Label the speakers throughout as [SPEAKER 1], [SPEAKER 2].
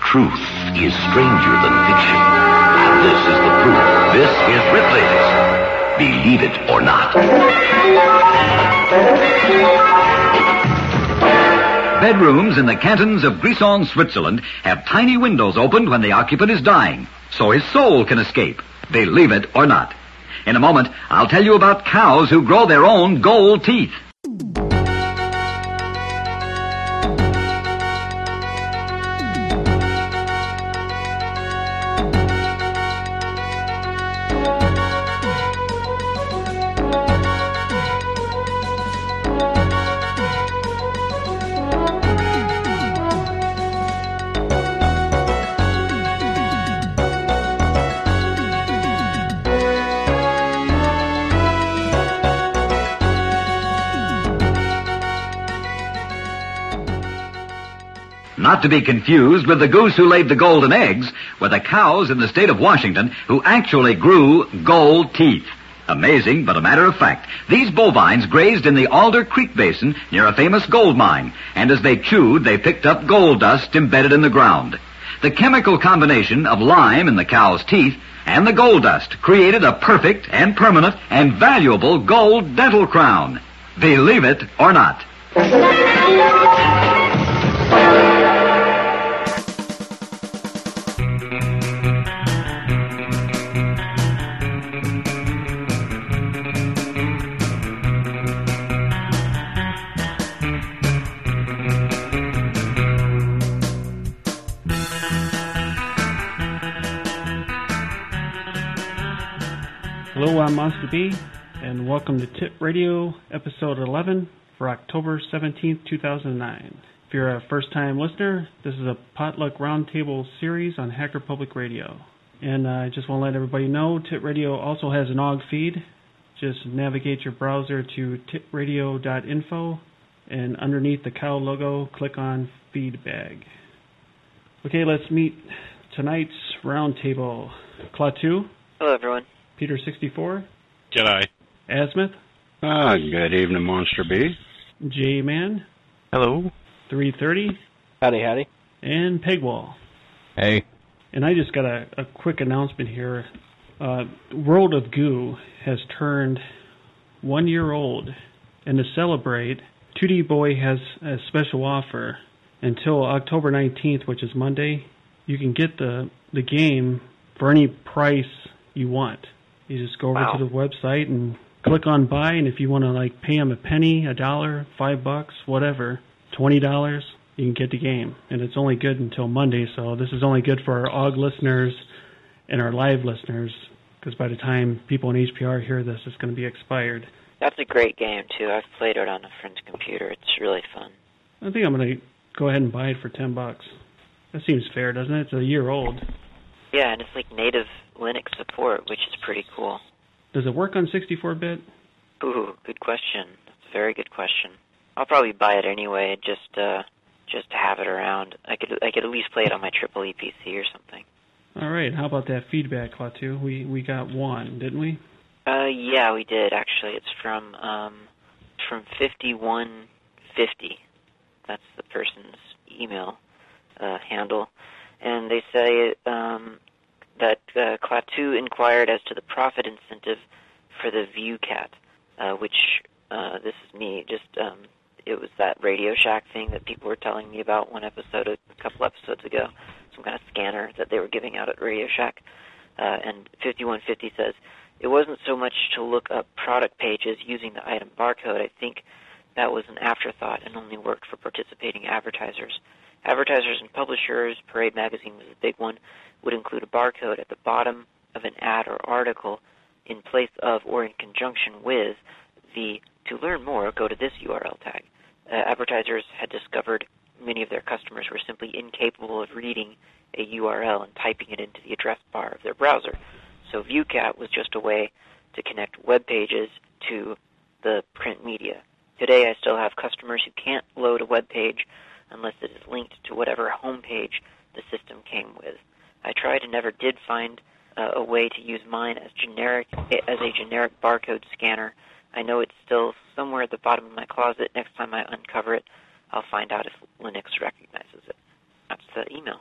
[SPEAKER 1] Truth is stranger than fiction. And this is the proof. This is Ripley's. Believe it or not.
[SPEAKER 2] Bedrooms in the cantons of Grisons, Switzerland, have tiny windows opened when the occupant is dying, so his soul can escape. Believe it or not. In a moment, I'll tell you about cows who grow their own gold teeth. Not to be confused with the goose who laid the golden eggs, were the cows in the state of Washington who actually grew gold teeth. Amazing, but a matter of fact. These bovines grazed in the Alder Creek Basin near a famous gold mine, and as they chewed, they picked up gold dust embedded in the ground. The chemical combination of lime in the cow's teeth and the gold dust created a perfect and permanent and valuable gold dental crown. Believe it or not.
[SPEAKER 3] Hello, I'm Monster B, and welcome to Tip Radio, episode 11 for October 17th, 2009. If you're a first-time listener, this is a Potluck Roundtable series on Hacker Public Radio. And I just want to let everybody know, Tip Radio also has an OGG feed. Just navigate your browser to tipradio.info, and underneath the cow logo, click on Feedbag. Okay, let's meet tonight's roundtable. Klaatu.
[SPEAKER 4] Hello, everyone.
[SPEAKER 3] Peter 64.
[SPEAKER 5] G'day.
[SPEAKER 3] Asmith.
[SPEAKER 6] Good evening, Monster B.
[SPEAKER 3] J-Man.
[SPEAKER 5] Hello.
[SPEAKER 3] 330.
[SPEAKER 7] Howdy.
[SPEAKER 3] And Pegwall.
[SPEAKER 5] Hey.
[SPEAKER 3] And I just got a quick announcement here. World of Goo has turned 1 year old. And to celebrate, 2D Boy has a special offer. Until October 19th, which is Monday, you can get the game for any price you want. You just go over to the website and click on buy, and if you want to pay them a penny, $1, $5, whatever, $20, you can get the game. And it's only good until Monday, so this is only good for our OGG listeners and our live listeners, because by the time people in HPR hear this, it's going to be expired.
[SPEAKER 4] That's a great game, too. I've played it on a friend's computer. It's really fun.
[SPEAKER 3] I think I'm going to go ahead and buy it for $10. That seems fair, doesn't it? It's a year old.
[SPEAKER 4] Yeah, and it's native Linux support, which is pretty cool.
[SPEAKER 3] Does it work on 64-bit?
[SPEAKER 4] Ooh, good question. That's a very good question. I'll probably buy it anyway, just to have it around. I could at least play it on my EEE PC or something.
[SPEAKER 3] All right. How about that feedback, Klaatu? We got one, didn't we?
[SPEAKER 4] Yeah, we did actually. It's from 5150. That's the person's email handle. And they say that Klaatu inquired as to the profit incentive for the ViewCat, which, this is me, it was that Radio Shack thing that people were telling me about a couple episodes ago, some kind of scanner that they were giving out at Radio Shack. And 5150 says, it wasn't so much to look up product pages using the item barcode. I think that was an afterthought and only worked for participating advertisers. Advertisers and publishers, Parade Magazine was a big one, would include a barcode at the bottom of an ad or article in place of or in conjunction with the "to learn more, go to this URL" tag. Advertisers had discovered many of their customers were simply incapable of reading a URL and typing it into the address bar of their browser. So ViewCat was just a way to connect web pages to the print media. Today I still have customers who can't load a web page unless it is linked to whatever home page the system came with. I tried and never did find a way to use mine as a generic barcode scanner. I know it's still somewhere at the bottom of my closet. Next time I uncover it, I'll find out if Linux recognizes it. That's the email.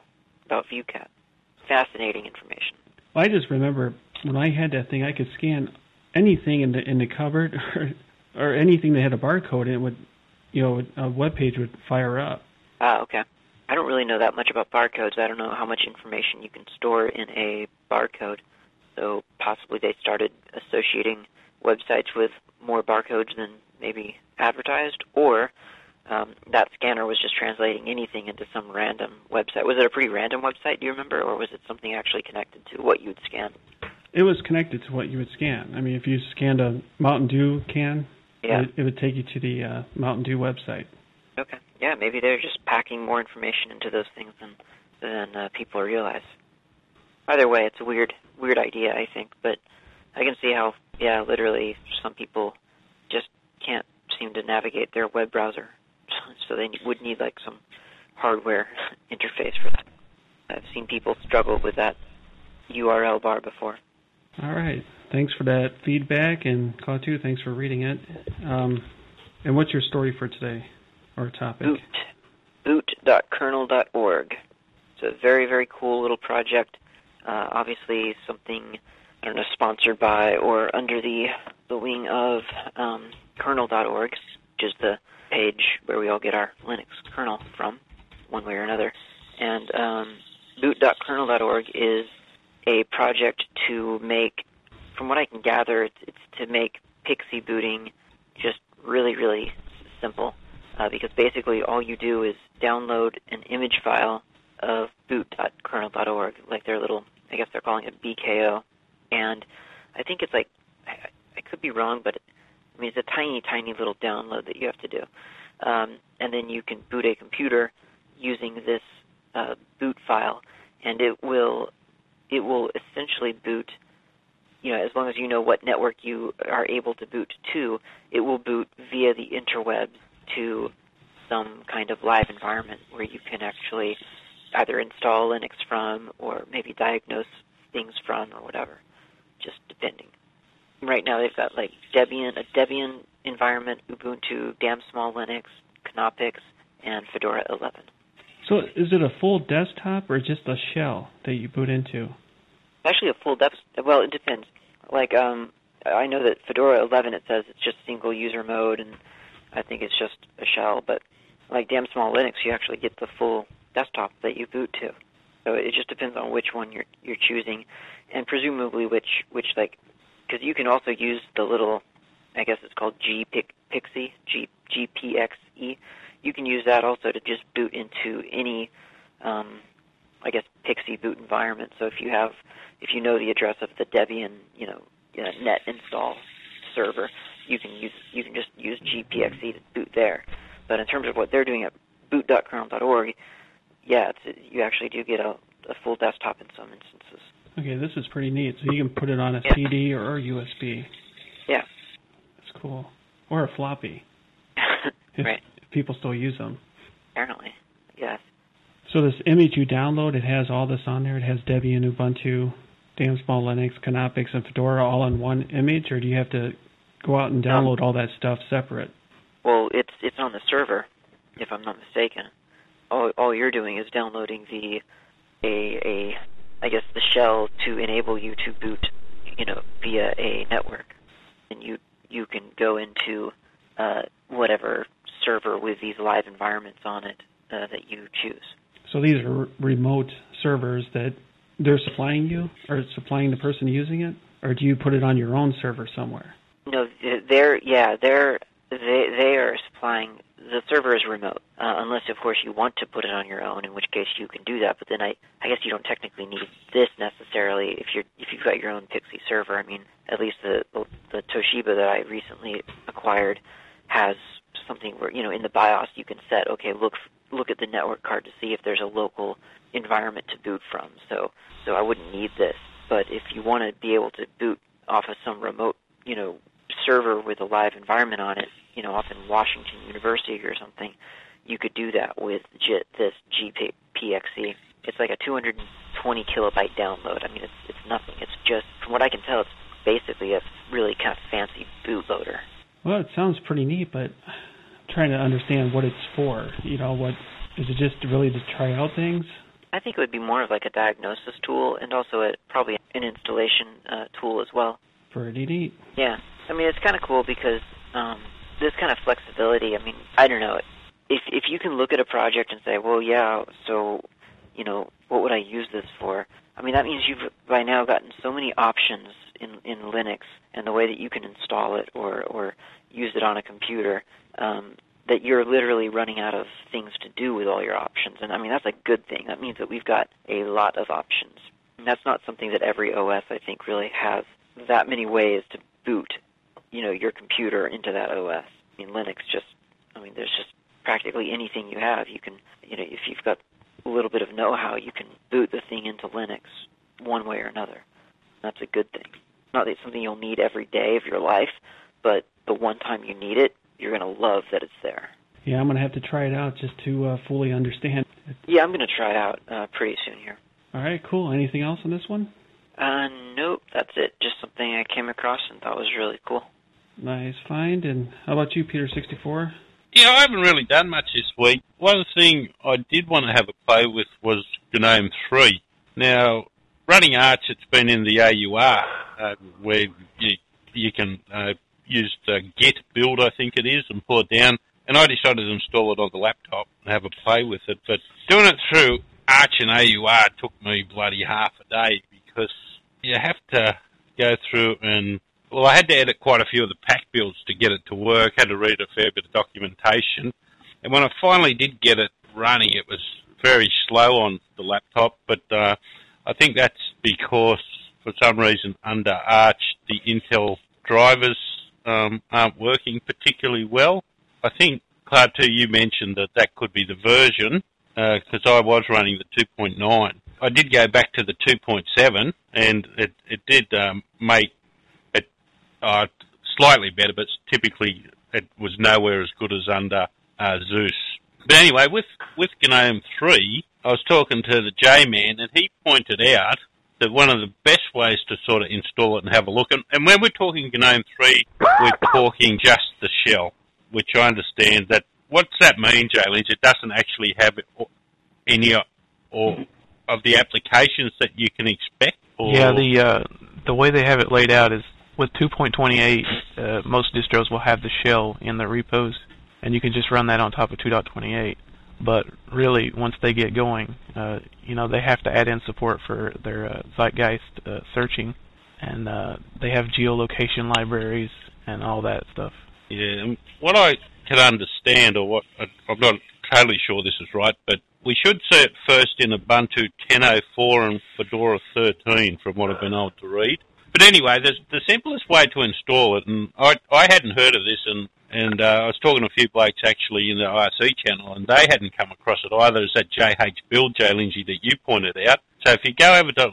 [SPEAKER 4] about ViewCat. Fascinating information.
[SPEAKER 3] Well, I just remember when I had that thing, I could scan anything in the cupboard or anything that had a barcode, and it would, a web page would fire up.
[SPEAKER 4] Ah, okay. I don't really know that much about barcodes. I don't know how much information you can store in a barcode. So possibly they started associating websites with more barcodes than maybe advertised, or that scanner was just translating anything into some random website. Was it a pretty random website, do you remember, or was it something actually connected to what you would scan?
[SPEAKER 3] It was connected to what you would scan. I mean, if you scanned a Mountain Dew can, it would take you to the Mountain Dew website.
[SPEAKER 4] Okay. Yeah, maybe they're just packing more information into those things than people realize. Either way, it's a weird idea, I think, but I can see how, literally some people just can't seem to navigate their web browser, so they would need like some hardware interface for that. I've seen people struggle with that URL bar before.
[SPEAKER 3] All right. Thanks for that feedback, and Klaatu, thanks for reading it. And what's your story for today, or topic?
[SPEAKER 4] Boot.kernel.org. It's a very, very cool little project. Obviously something, I don't know, sponsored by or under the wing of kernel.org, which is the page where we all get our Linux kernel from, one way or another. And boot.kernel.org is a project to make, from what I can gather, it's to make PXE booting just really, really simple. Because basically all you do is download an image file of boot.kernel.org, like their little, I guess they're calling it BKO. And I think it's like, I could be wrong, but it's a tiny, tiny little download that you have to do. And then you can boot a computer using this boot file, and it will essentially boot, as long as you know what network you are able to boot to, it will boot via the interwebs to some kind of live environment where you can actually either install Linux from or maybe diagnose things from or whatever, just depending. Right now they've got like a Debian environment, Ubuntu, damn small Linux, Knoppix, and Fedora 11.
[SPEAKER 3] So is it a full desktop or just a shell that you boot into?
[SPEAKER 4] Actually a full desktop. Well, it depends. Like, I know that Fedora 11, it says it's just single user mode, and I think it's just a shell, but like damn small Linux, you actually get the full desktop that you boot to. So it just depends on which one you're choosing, and presumably which like, because you can also use the little, I guess it's called GPXE. You can use that also to just boot into any, I guess, PXE boot environment. So if you know the address of the Debian, net install server, you can just use GPXE to boot there. But in terms of what they're doing at boot.kernel.org, you actually do get a full desktop in some instances.
[SPEAKER 3] Okay, this is pretty neat. So you can put it on a CD or a USB.
[SPEAKER 4] Yeah.
[SPEAKER 3] That's cool. Or a floppy.
[SPEAKER 4] Right.
[SPEAKER 3] If people still use them.
[SPEAKER 4] Apparently, yes.
[SPEAKER 3] So this image you download, it has all this on there? It has Debian, Ubuntu, damn small Linux, Knoppix, and Fedora all in one image? Or do you have to go out and download all that stuff separate?
[SPEAKER 4] Well, it's on the server, if I'm not mistaken. All you're doing is downloading I guess the shell to enable you to boot, via a network, and you can go into whatever server with these live environments on it that you choose. So
[SPEAKER 3] these are remote servers that they're supplying you, or supplying the person using it, or do you put it on your own server somewhere?
[SPEAKER 4] No, they are supplying. The server is remote, unless, of course, you want to put it on your own, in which case you can do that. But then I guess you don't technically need this necessarily if you've got your own PXE server. I mean, at least the Toshiba that I recently acquired has something where, in the BIOS you can set, okay, look at the network card to see if there's a local environment to boot from. So I wouldn't need this. But if you want to be able to boot off of some remote, server with a live environment on it, off in Washington University or something, you could do that with this GPXE. It's like a 220 kilobyte download. I mean, it's nothing. It's just, from what I can tell, it's basically a really kind of fancy bootloader.
[SPEAKER 3] Well, it sounds pretty neat, but I'm trying to understand what it's for. What is it, just really to try out things?
[SPEAKER 4] I think it would be more of like a diagnosis tool and also probably an installation tool as well.
[SPEAKER 3] Pretty neat.
[SPEAKER 4] Yeah. I mean, it's kind of cool because this kind of flexibility, I mean, I don't know. If you can look at a project and say, well, yeah, so, you know, what would I use this for? I mean, that means you've by now gotten so many options in Linux and the way that you can install it or use it on a computer that you're literally running out of things to do with all your options. And, I mean, that's a good thing. That means that we've got a lot of options. And that's not something that every OS, I think, really has that many ways to boot, you know, your computer into that OS. I mean, Linux there's just practically anything you have. You can, you know, if you've got a little bit of know-how, you can boot the thing into Linux one way or another. That's a good thing. Not that it's something you'll need every day of your life, but the one time you need it, you're going to love that it's there.
[SPEAKER 3] Yeah, I'm going to have to try it out just to fully understand.
[SPEAKER 4] Yeah, I'm going to try it out pretty soon here.
[SPEAKER 3] All right, cool. Anything else on this one?
[SPEAKER 4] Nope, that's it. Just something I came across and thought was really cool.
[SPEAKER 3] Nice find. And how about you, Peter64?
[SPEAKER 5] Yeah, I haven't really done much this week. One thing I did want to have a play with was GNOME 3. Now, running Arch, it's been in the AUR, where you can use the Get build, I think it is, and pull it down. And I decided to install it on the laptop and have a play with it. But doing it through Arch and AUR took me bloody half a day because you have to go through and... Well, I had to edit quite a few of the pack builds to get it to work, had to read a fair bit of documentation. And when I finally did get it running, it was very slow on the laptop. But I think that's because, for some reason, under Arch, the Intel drivers aren't working particularly well. I think, Cloud 2, you mentioned that could be the version, because I was running the 2.9. I did go back to the 2.7, and it did make it slightly better, but typically it was nowhere as good as under Zeus. But anyway, with GNOME 3, I was talking to the J-Man, and he pointed out that one of the best ways to sort of install it and have a look, and when we're talking GNOME 3, we're talking just the shell, which I understand that. What's that mean, J-Lynch? It doesn't actually have any or of the applications that you can expect? Or?
[SPEAKER 7] Yeah, the way they have it laid out is with 2.28, most distros will have the shell in their repos, and you can just run that on top of 2.28. But really, once they get going, they have to add in support for their Zeitgeist searching, and they have geolocation libraries and all that stuff.
[SPEAKER 5] Yeah, and what I can understand, or what I'm not totally sure this is right, but we should see it first in Ubuntu 10.04 and Fedora 13, from what I've been able to read. But anyway, the simplest way to install it, and I hadn't heard of this, and I was talking to a few blokes actually in the IRC channel, and they hadn't come across it either, is that JH build, J. Lindsay, that you pointed out. So if you go over to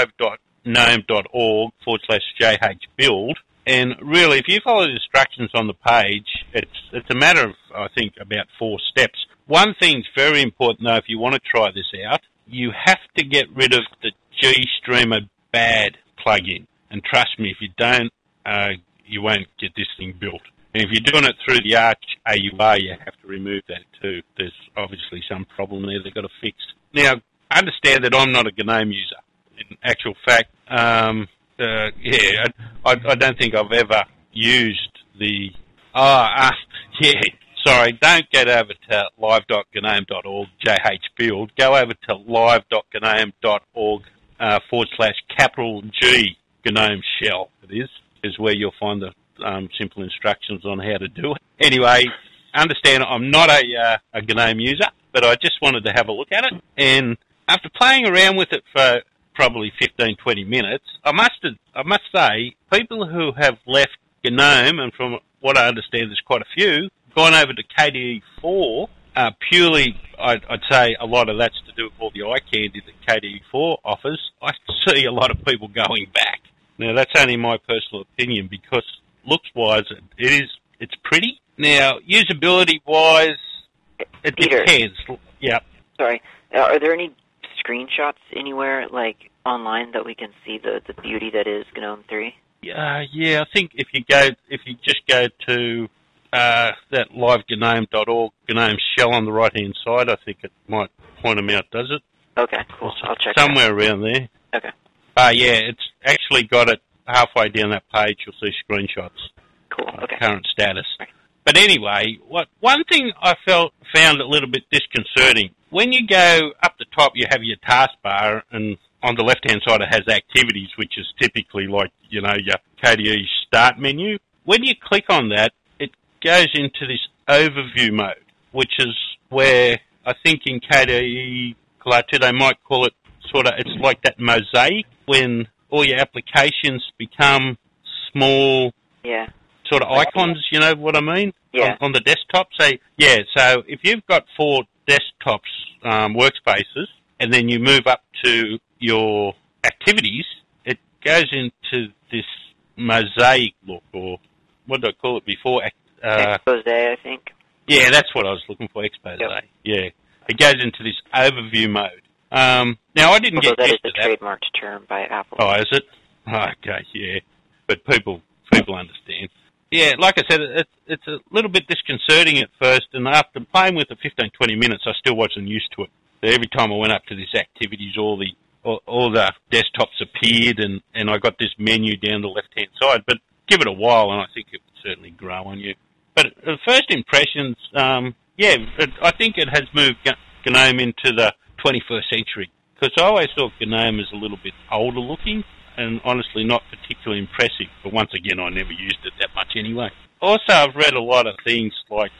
[SPEAKER 5] live.gnome.org/JH build, and really, if you follow the instructions on the page, it's a matter of, I think, about 4 steps. One thing's very important, though, if you want to try this out, you have to get rid of the GStreamer bad plugin. And trust me, if you don't, you won't get this thing built. And if you're doing it through the Arch AUR, you have to remove that too. There's obviously some problem there they've got to fix. Now, understand that I'm not a GNOME user. In actual fact, I don't think I've ever used the... Sorry, don't get over to live.gnome.org, JH build. Go over to live.gnome.org /G GNOME shell. It is where you'll find the simple instructions on how to do it. Anyway, understand I'm not a GNOME user, but I just wanted to have a look at it. And after playing around with it for probably 15-20 minutes, I must say, people who have left GNOME, and from what I understand there's quite a few, gone over to KDE4, purely, I'd say a lot of that's to do with all the eye candy that KDE4 offers. I see a lot of people going back. Now, that's only my personal opinion, because looks-wise, it's pretty. Now, usability-wise, it
[SPEAKER 4] Peter,
[SPEAKER 5] depends. Yeah.
[SPEAKER 4] Sorry. Are there any screenshots anywhere, like, online that we can see the beauty that is GNOME 3?
[SPEAKER 5] Yeah, I think if you just go to that live.gnome.org, GNOME shell on the right-hand side, I think it might point them out, does it?
[SPEAKER 4] Okay, cool. I'll check
[SPEAKER 5] somewhere around there.
[SPEAKER 4] Okay.
[SPEAKER 5] Yeah, it's actually got it halfway down that page. You'll see screenshots.
[SPEAKER 4] Cool. Okay.
[SPEAKER 5] Current status.
[SPEAKER 4] Right.
[SPEAKER 5] But anyway, one thing I found a little bit disconcerting. When you go up the top, you have your taskbar, and on the left-hand side it has activities, which is typically like, your KDE start menu. When you click on that, it goes into this overview mode, which is where I think in KDE Klaatu they might call it it's like that mosaic when all your applications become small sort of icons, you know what I mean?
[SPEAKER 4] Yeah.
[SPEAKER 5] On the desktop. So if you've got 4 desktops, workspaces, and then you move up to your activities, it goes into this mosaic look, or what did I call it before?
[SPEAKER 4] Expose, I think.
[SPEAKER 5] Yeah, that's what I was looking for, Expose.
[SPEAKER 4] Yep.
[SPEAKER 5] Yeah. It goes into this overview mode. Now, I didn't get
[SPEAKER 4] that is
[SPEAKER 5] used to
[SPEAKER 4] the trademarked term by Apple.
[SPEAKER 5] Oh, is it? Okay, yeah. But people understand. Yeah, like I said, it's a little bit disconcerting at first, and after playing with it 15, 20 minutes, I still wasn't used to it. So every time I went up to this activities, all the desktops appeared, and I got this menu down the left-hand side. But give it a while, and I think it would certainly grow on you. But the first impressions, I think it has moved GNOME into the 21st century, because I always thought GNOME is a little bit older looking, and honestly not particularly impressive. But once again, I never used it that much anyway. Also, I've read a lot of things like,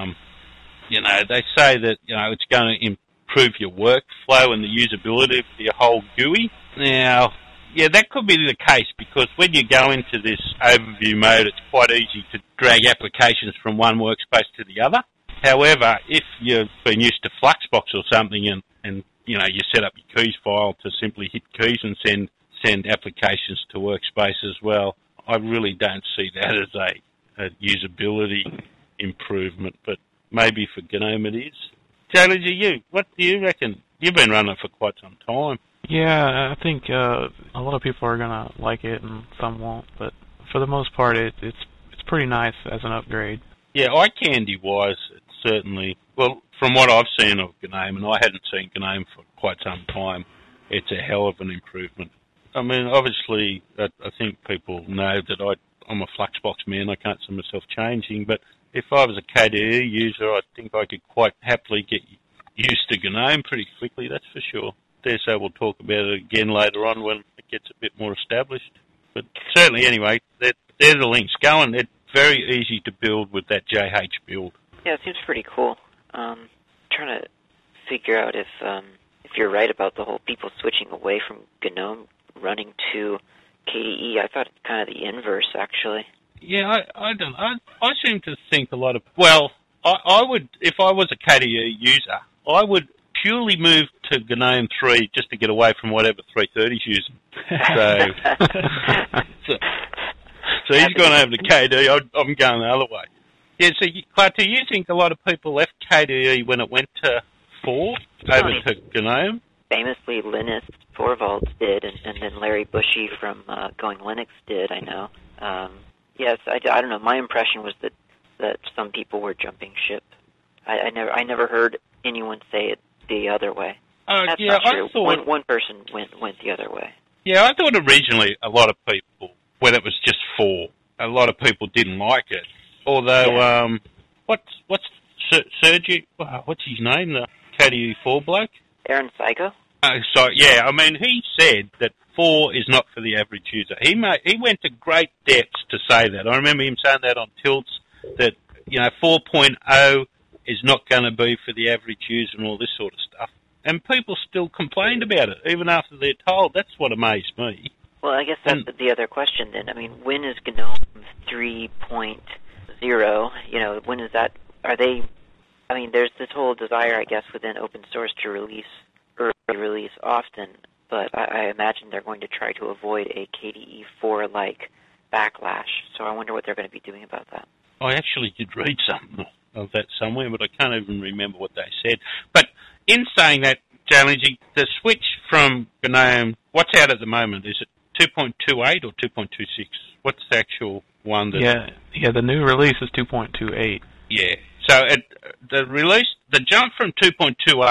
[SPEAKER 5] they say that, it's going to improve your workflow and the usability of your whole GUI. Now, that could be the case, because when you go into this overview mode, it's quite easy to drag applications from one workspace to the other. However, if you've been used to Fluxbox or something and you set up your keys file to simply hit keys and send applications to workspaces, well, I really don't see that as a usability improvement, but maybe for GNOME it is. Charlie, what do you reckon? You've been running it for quite some time.
[SPEAKER 7] Yeah, I think a lot of people are gonna like it and some won't, but for the most part, it's pretty nice as an upgrade.
[SPEAKER 5] Yeah, eye candy wise, it's certainly, well, from what I've seen of GNOME, and I hadn't seen GNOME for quite some time, it's a hell of an improvement. I mean, obviously, I think people know that I'm a Fluxbox man. I can't see myself changing, but if I was a KDE user, I think I could quite happily get used to GNOME pretty quickly, that's for sure. Dare say we'll talk about it again later on when it gets a bit more established. But certainly, anyway, they're the links. It's very easy to build with that JH build.
[SPEAKER 4] Yeah, it seems pretty cool. Trying to figure out if you're right about the whole people switching away from GNOME running to KDE. I thought it's kind of the inverse, actually.
[SPEAKER 5] Yeah, I don't. I seem to think a lot of. Well, I would, if I was a KDE user, I would purely move to GNOME 3 just to get away from whatever 330's using. So he's gone over to KDE. I'm going the other way. Yeah, so Klaatu, do you think a lot of people left KDE when it went to 4 over to GNOME?
[SPEAKER 4] Famously, Linus Torvalds did, and then Larry Bushy from Going Linux did, I know. Yes, I don't know. My impression was that some people were jumping ship. I never heard anyone say it the other way. That's not true.
[SPEAKER 5] I thought
[SPEAKER 4] one person went the other way.
[SPEAKER 5] Yeah, I thought originally a lot of people, when it was just 4, a lot of people didn't like it. Although, what's Sergey? What's his name? The KDE 4 bloke?
[SPEAKER 4] Aaron Saigo?
[SPEAKER 5] I mean, he said that 4 is not for the average user. He went to great depths to say that. I remember him saying that on Tilts, that 4.0 is not going to be for the average user and all this sort of stuff. And people still complained about it, even after they're told. That's what amazed me.
[SPEAKER 4] Well, I guess that's the other question then. I mean, when is GNOME 3.0? When is that? There's this whole desire, I guess, within open source to release early release often, but I imagine they're going to try to avoid a KDE 4-like backlash. So I wonder what they're going to be doing about that.
[SPEAKER 5] I actually did read something of that somewhere, but I can't even remember what they said. But in saying that, Jaligi, the switch from GNOME, what's out at the moment? Is it 2.28 or 2.26? What's the actual one?
[SPEAKER 7] Yeah, the new release is 2.28.
[SPEAKER 5] Yeah. So the jump from 2.28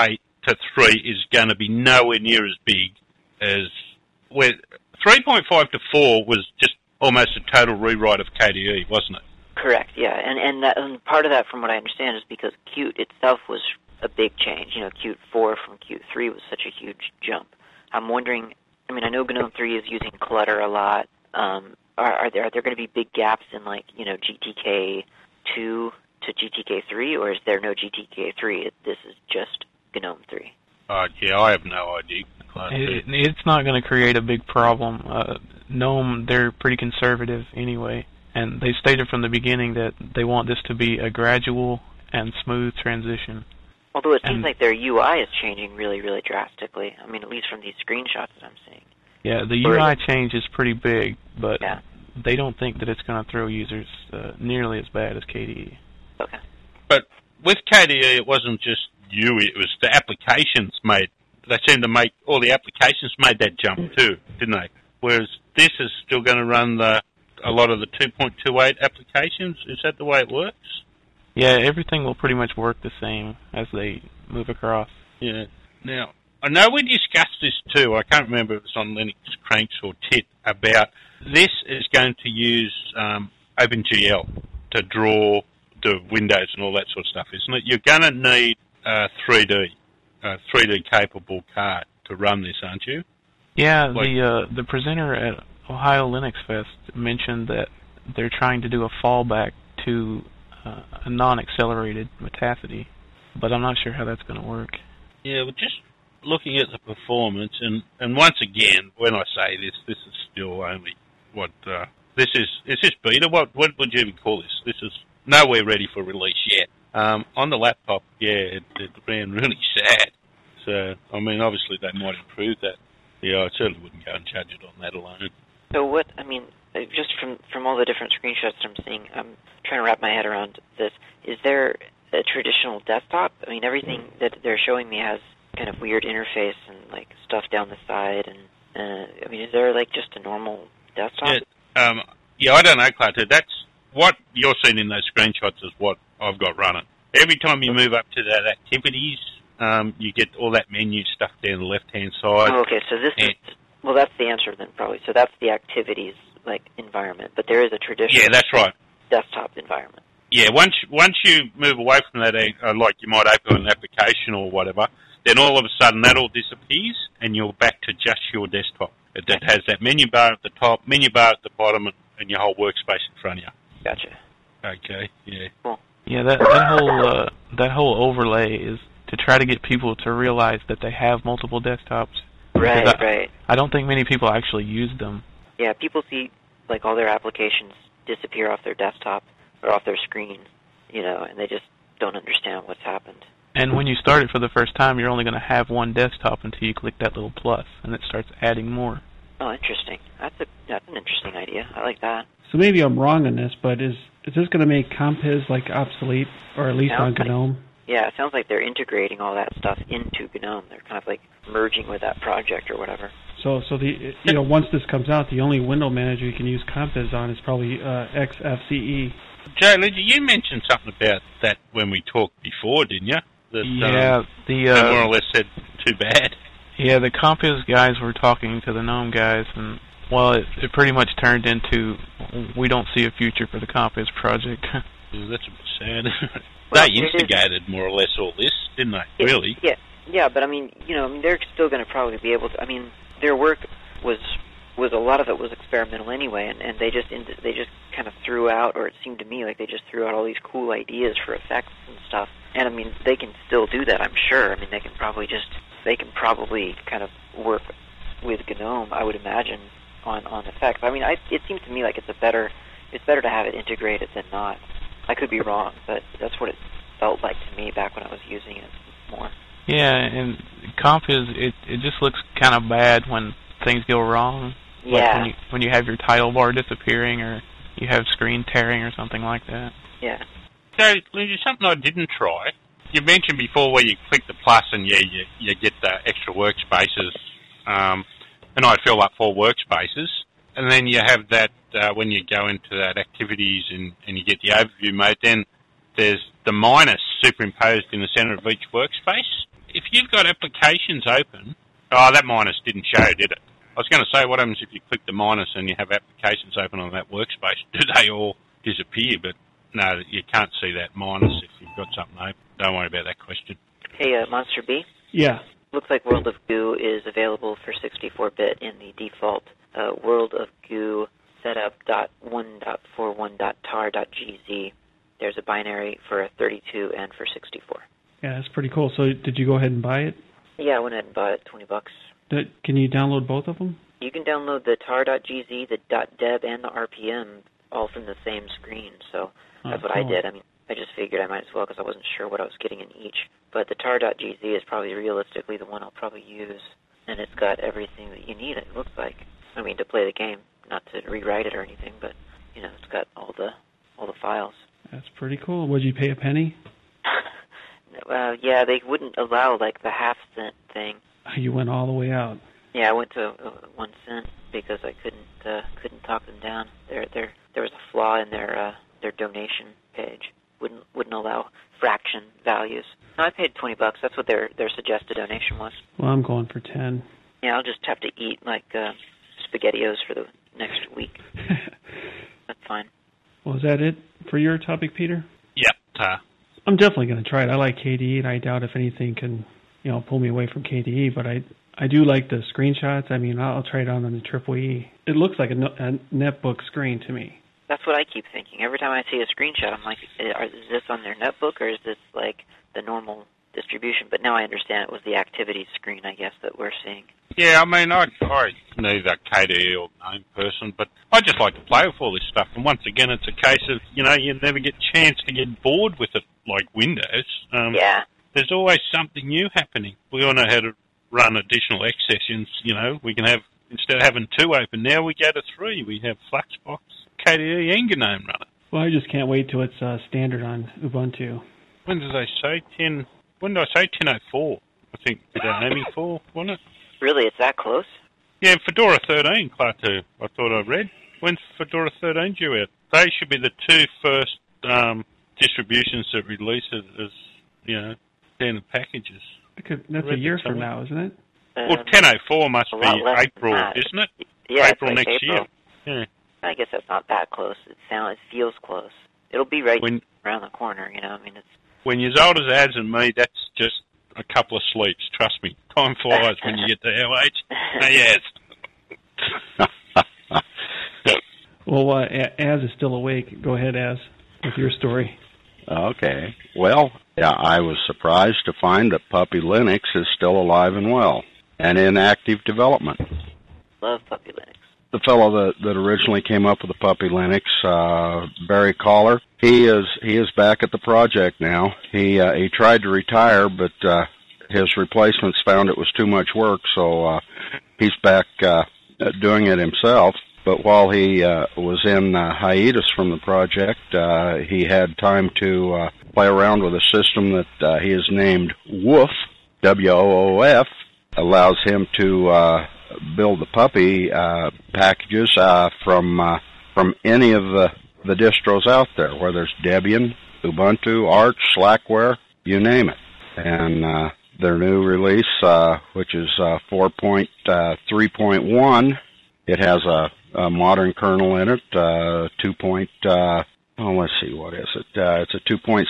[SPEAKER 5] to 3 is going to be nowhere near as big as where 3.5 to 4 was just almost a total rewrite of KDE, wasn't it?
[SPEAKER 4] Correct, yeah. And part of that, from what I understand, is because Qt itself was a big change. You know, Qt 4 from Qt 3 was such a huge jump. I'm wondering, I mean, I know GNOME 3 is using Clutter a lot. Are there going to be big gaps in, like, you know, GTK 2 to GTK 3, or is there no GTK 3? This is just GNOME 3.
[SPEAKER 5] Yeah, I have no idea.
[SPEAKER 7] It's not going to create a big problem. GNOME, they're pretty conservative anyway, and they stated from the beginning that they want this to be a gradual and smooth transition.
[SPEAKER 4] Although it seems like their UI is changing really, really drastically. I mean, at least from these screenshots that I'm seeing.
[SPEAKER 7] Yeah, the UI change is pretty big, but
[SPEAKER 4] yeah.
[SPEAKER 7] They don't think that it's going to throw users nearly as bad as KDE.
[SPEAKER 4] Okay.
[SPEAKER 5] But with KDE, it wasn't just UI, it was the applications made. They seemed to make, all the applications made that jump too, didn't they? Whereas this is still going to run a lot of the 2.28 applications. Is that the way it works?
[SPEAKER 7] Yeah, everything will pretty much work the same as they move across.
[SPEAKER 5] Yeah. Now, I know we discussed this too. I can't remember if it was on Linux Cranks or TIT, about this is going to use OpenGL to draw the windows and all that sort of stuff, isn't it? You're going to need a 3D capable card to run this, aren't you?
[SPEAKER 7] Yeah, the presenter at Ohio Linux Fest mentioned that they're trying to do a fallback to a non-accelerated Metacity, but I'm not sure how that's going to work.
[SPEAKER 5] Yeah, well, just looking at the performance, and once again, when I say this is still only what this is this beta? What would you even call this? This is nowhere ready for release yet. On the laptop, yeah, it ran really sad. So, I mean, obviously they might improve that. Yeah, I certainly wouldn't go and judge it on that alone.
[SPEAKER 4] So what, I mean, just from all the different screenshots I'm seeing, I'm trying to wrap my head around this. Is there a traditional desktop? I mean, everything that they're showing me has kind of weird interface and, like, stuff down the side. And, I mean, is there, like, just a normal desktop?
[SPEAKER 5] Yeah, I don't know, Clark. That's what you're seeing in those screenshots is what I've got running. Every time you move up to that activities, you get all that menu stuff down the left-hand side.
[SPEAKER 4] Oh, okay, so this is, well, that's the answer then, probably. So that's the activities, like, environment. But there is a traditional
[SPEAKER 5] that's right.
[SPEAKER 4] desktop environment. Yeah,
[SPEAKER 5] once you move away from that, like you might open an application or whatever, then all of a sudden that all disappears and you're back to just your desktop. That has that menu bar at the top, menu bar at the bottom, and your whole workspace in front of you.
[SPEAKER 4] Gotcha.
[SPEAKER 5] Okay, yeah.
[SPEAKER 4] Cool.
[SPEAKER 7] Yeah, that whole overlay is to try to get people to realize that they have multiple desktops.
[SPEAKER 4] Right, right.
[SPEAKER 7] I don't think many people actually use them.
[SPEAKER 4] Yeah, people see, like, all their applications disappear off their desktop or off their screen, you know, and they just don't understand what's happened.
[SPEAKER 7] And when you start it for the first time, you're only going to have one desktop until you click that little plus, and it starts adding more.
[SPEAKER 4] Oh, interesting. That's an interesting idea. I like that.
[SPEAKER 3] So maybe I'm wrong on this, but is this going to make Compiz, like, obsolete, or at least on GNOME?
[SPEAKER 4] Yeah, it sounds like they're integrating all that stuff into GNOME. They're kind of like merging with that project or whatever.
[SPEAKER 3] So the once this comes out, the only window manager you can use Compiz on is probably XFCE.
[SPEAKER 5] Joe, you mentioned something about that when we talked before, didn't you? That,
[SPEAKER 7] they
[SPEAKER 5] more or less said too bad.
[SPEAKER 7] Yeah, the Compiz guys were talking to the GNOME guys, and well, it pretty much turned into we don't see a future for the Compiz project.
[SPEAKER 5] Yeah, that's a bit sad. They instigated more or less all this, didn't they? Really?
[SPEAKER 4] Yeah, but I mean, you know, they're still going to probably be able to. I mean, their work was a lot of it was experimental anyway, and they just kind of threw out, or it seemed to me like they just threw out all these cool ideas for effects and stuff. And I mean, they can still do that, I'm sure. I mean, they can probably kind of work with GNOME, I would imagine, on effects. I mean, it seems to me like it's better to have it integrated than not. I could be wrong, but that's what it felt like to me back when I was using it more.
[SPEAKER 7] Yeah, and Compiz, it just looks kind of bad when things go wrong.
[SPEAKER 4] Yeah.
[SPEAKER 7] Like when you have your title bar disappearing, or you have screen tearing or something like that.
[SPEAKER 4] Yeah.
[SPEAKER 5] So, Lindsay, something I didn't try. You mentioned before where you click the plus and you get the extra workspaces, and I fill up 4 workspaces. And then you have that, when you go into that activities and you get the overview mode, then there's the minus superimposed in the center of each workspace. If you've got applications open... Oh, that minus didn't show, did it? I was going to say, what happens if you click the minus and you have applications open on that workspace? Do they all disappear? But no, you can't see that minus if you've got something open. Don't worry about that question.
[SPEAKER 4] Hey, Monster B?
[SPEAKER 3] Yeah.
[SPEAKER 4] Looks like World of Goo is available for 64-bit in the default World of Goo setup.1.41.tar.gz. There's a binary for a 32 and for 64.
[SPEAKER 3] Yeah, that's pretty cool. So did you go ahead and buy it?
[SPEAKER 4] Yeah, I went ahead and bought it, $20.
[SPEAKER 3] Can you download both of them?
[SPEAKER 4] You can download the tar.gz, the .deb, and the RPM all from the same screen, so that's what
[SPEAKER 3] cool.
[SPEAKER 4] I did. I mean, I just figured I might as well because I wasn't sure what I was getting in each. But the tar.gz is probably realistically the one I'll probably use, and it's got everything that you need, it looks like. I mean, to play the game, not to rewrite it or anything, but, you know, it's got all the files.
[SPEAKER 3] That's pretty cool. Would you pay a penny?
[SPEAKER 4] Yeah, they wouldn't allow, like, the half-cent thing.
[SPEAKER 3] You went all the way out.
[SPEAKER 4] Yeah, I went to 1 cent because I couldn't talk them down. There was a flaw in their donation page. Wouldn't allow fraction values. No, I paid $20. That's what their suggested donation was.
[SPEAKER 3] Well, I'm going for 10.
[SPEAKER 4] Yeah, I'll just have to eat like SpaghettiOs for the next week. That's fine.
[SPEAKER 3] Well, is that it for your topic, Peter?
[SPEAKER 5] Yep.
[SPEAKER 3] I'm definitely going to try it. I like KDE, and I doubt if anything can, pull me away from KDE. But I do like the screenshots. I mean, I'll try it on the Triple E. It looks like a netbook screen to me.
[SPEAKER 4] That's what I keep thinking. Every time I see a screenshot, I'm like, is this on their netbook or is this like the normal distribution? But now I understand it was the activities screen, I guess, that we're seeing.
[SPEAKER 5] Yeah, I mean, I'm neither KDE or GNOME person, but I just like to play with all this stuff. And once again, it's a case of, you never get a chance to get bored with it like Windows.
[SPEAKER 4] Yeah.
[SPEAKER 5] There's always something new happening. We all know how to run additional X sessions, We can have, instead of having 2 open now, we go to 3. We have Fluxbox, KDE, and GNOME running.
[SPEAKER 3] Well, I just can't wait till it's standard on Ubuntu.
[SPEAKER 5] When did they say 10? When did I say 10.04? I think they're aiming for, wasn't it?
[SPEAKER 4] Really, it's that close?
[SPEAKER 5] Yeah, Fedora 13, Klaatu, I thought I read. When's Fedora 13 due out? They should be the 2 first distributions that release it as, standard packages.
[SPEAKER 3] That's a year from now, isn't it?
[SPEAKER 5] Well, 10.04 must be April, isn't it?
[SPEAKER 4] Yeah,
[SPEAKER 5] April
[SPEAKER 4] like
[SPEAKER 5] next year. Yeah.
[SPEAKER 4] I guess that's not that close. It feels close. It'll be around the corner, I mean, it's...
[SPEAKER 5] When you're as old as Az and me, that's just a couple of sleeps. Trust me. Time flies when you get to our age. Yes.
[SPEAKER 3] Well, Az is still awake. Go ahead, Az, with your story.
[SPEAKER 6] Okay. Well, yeah, I was surprised to find that Puppy Linux is still alive and well, and in active development.
[SPEAKER 4] Love Puppy Linux.
[SPEAKER 6] The fellow that originally came up with the Puppy Linux, Barry Collar, he is back at the project now. He tried to retire, but his replacements found it was too much work, so he's back doing it himself. But while he was in hiatus from the project, he had time to play around with a system that he has named Woof, W-O-O-F, allows him to build the Puppy packages from any of the distros out there, whether it's Debian, Ubuntu, Arch, Slackware, you name it. And their new release, which is 4.3.1, it has a modern kernel in it, let's see, what is it? It's a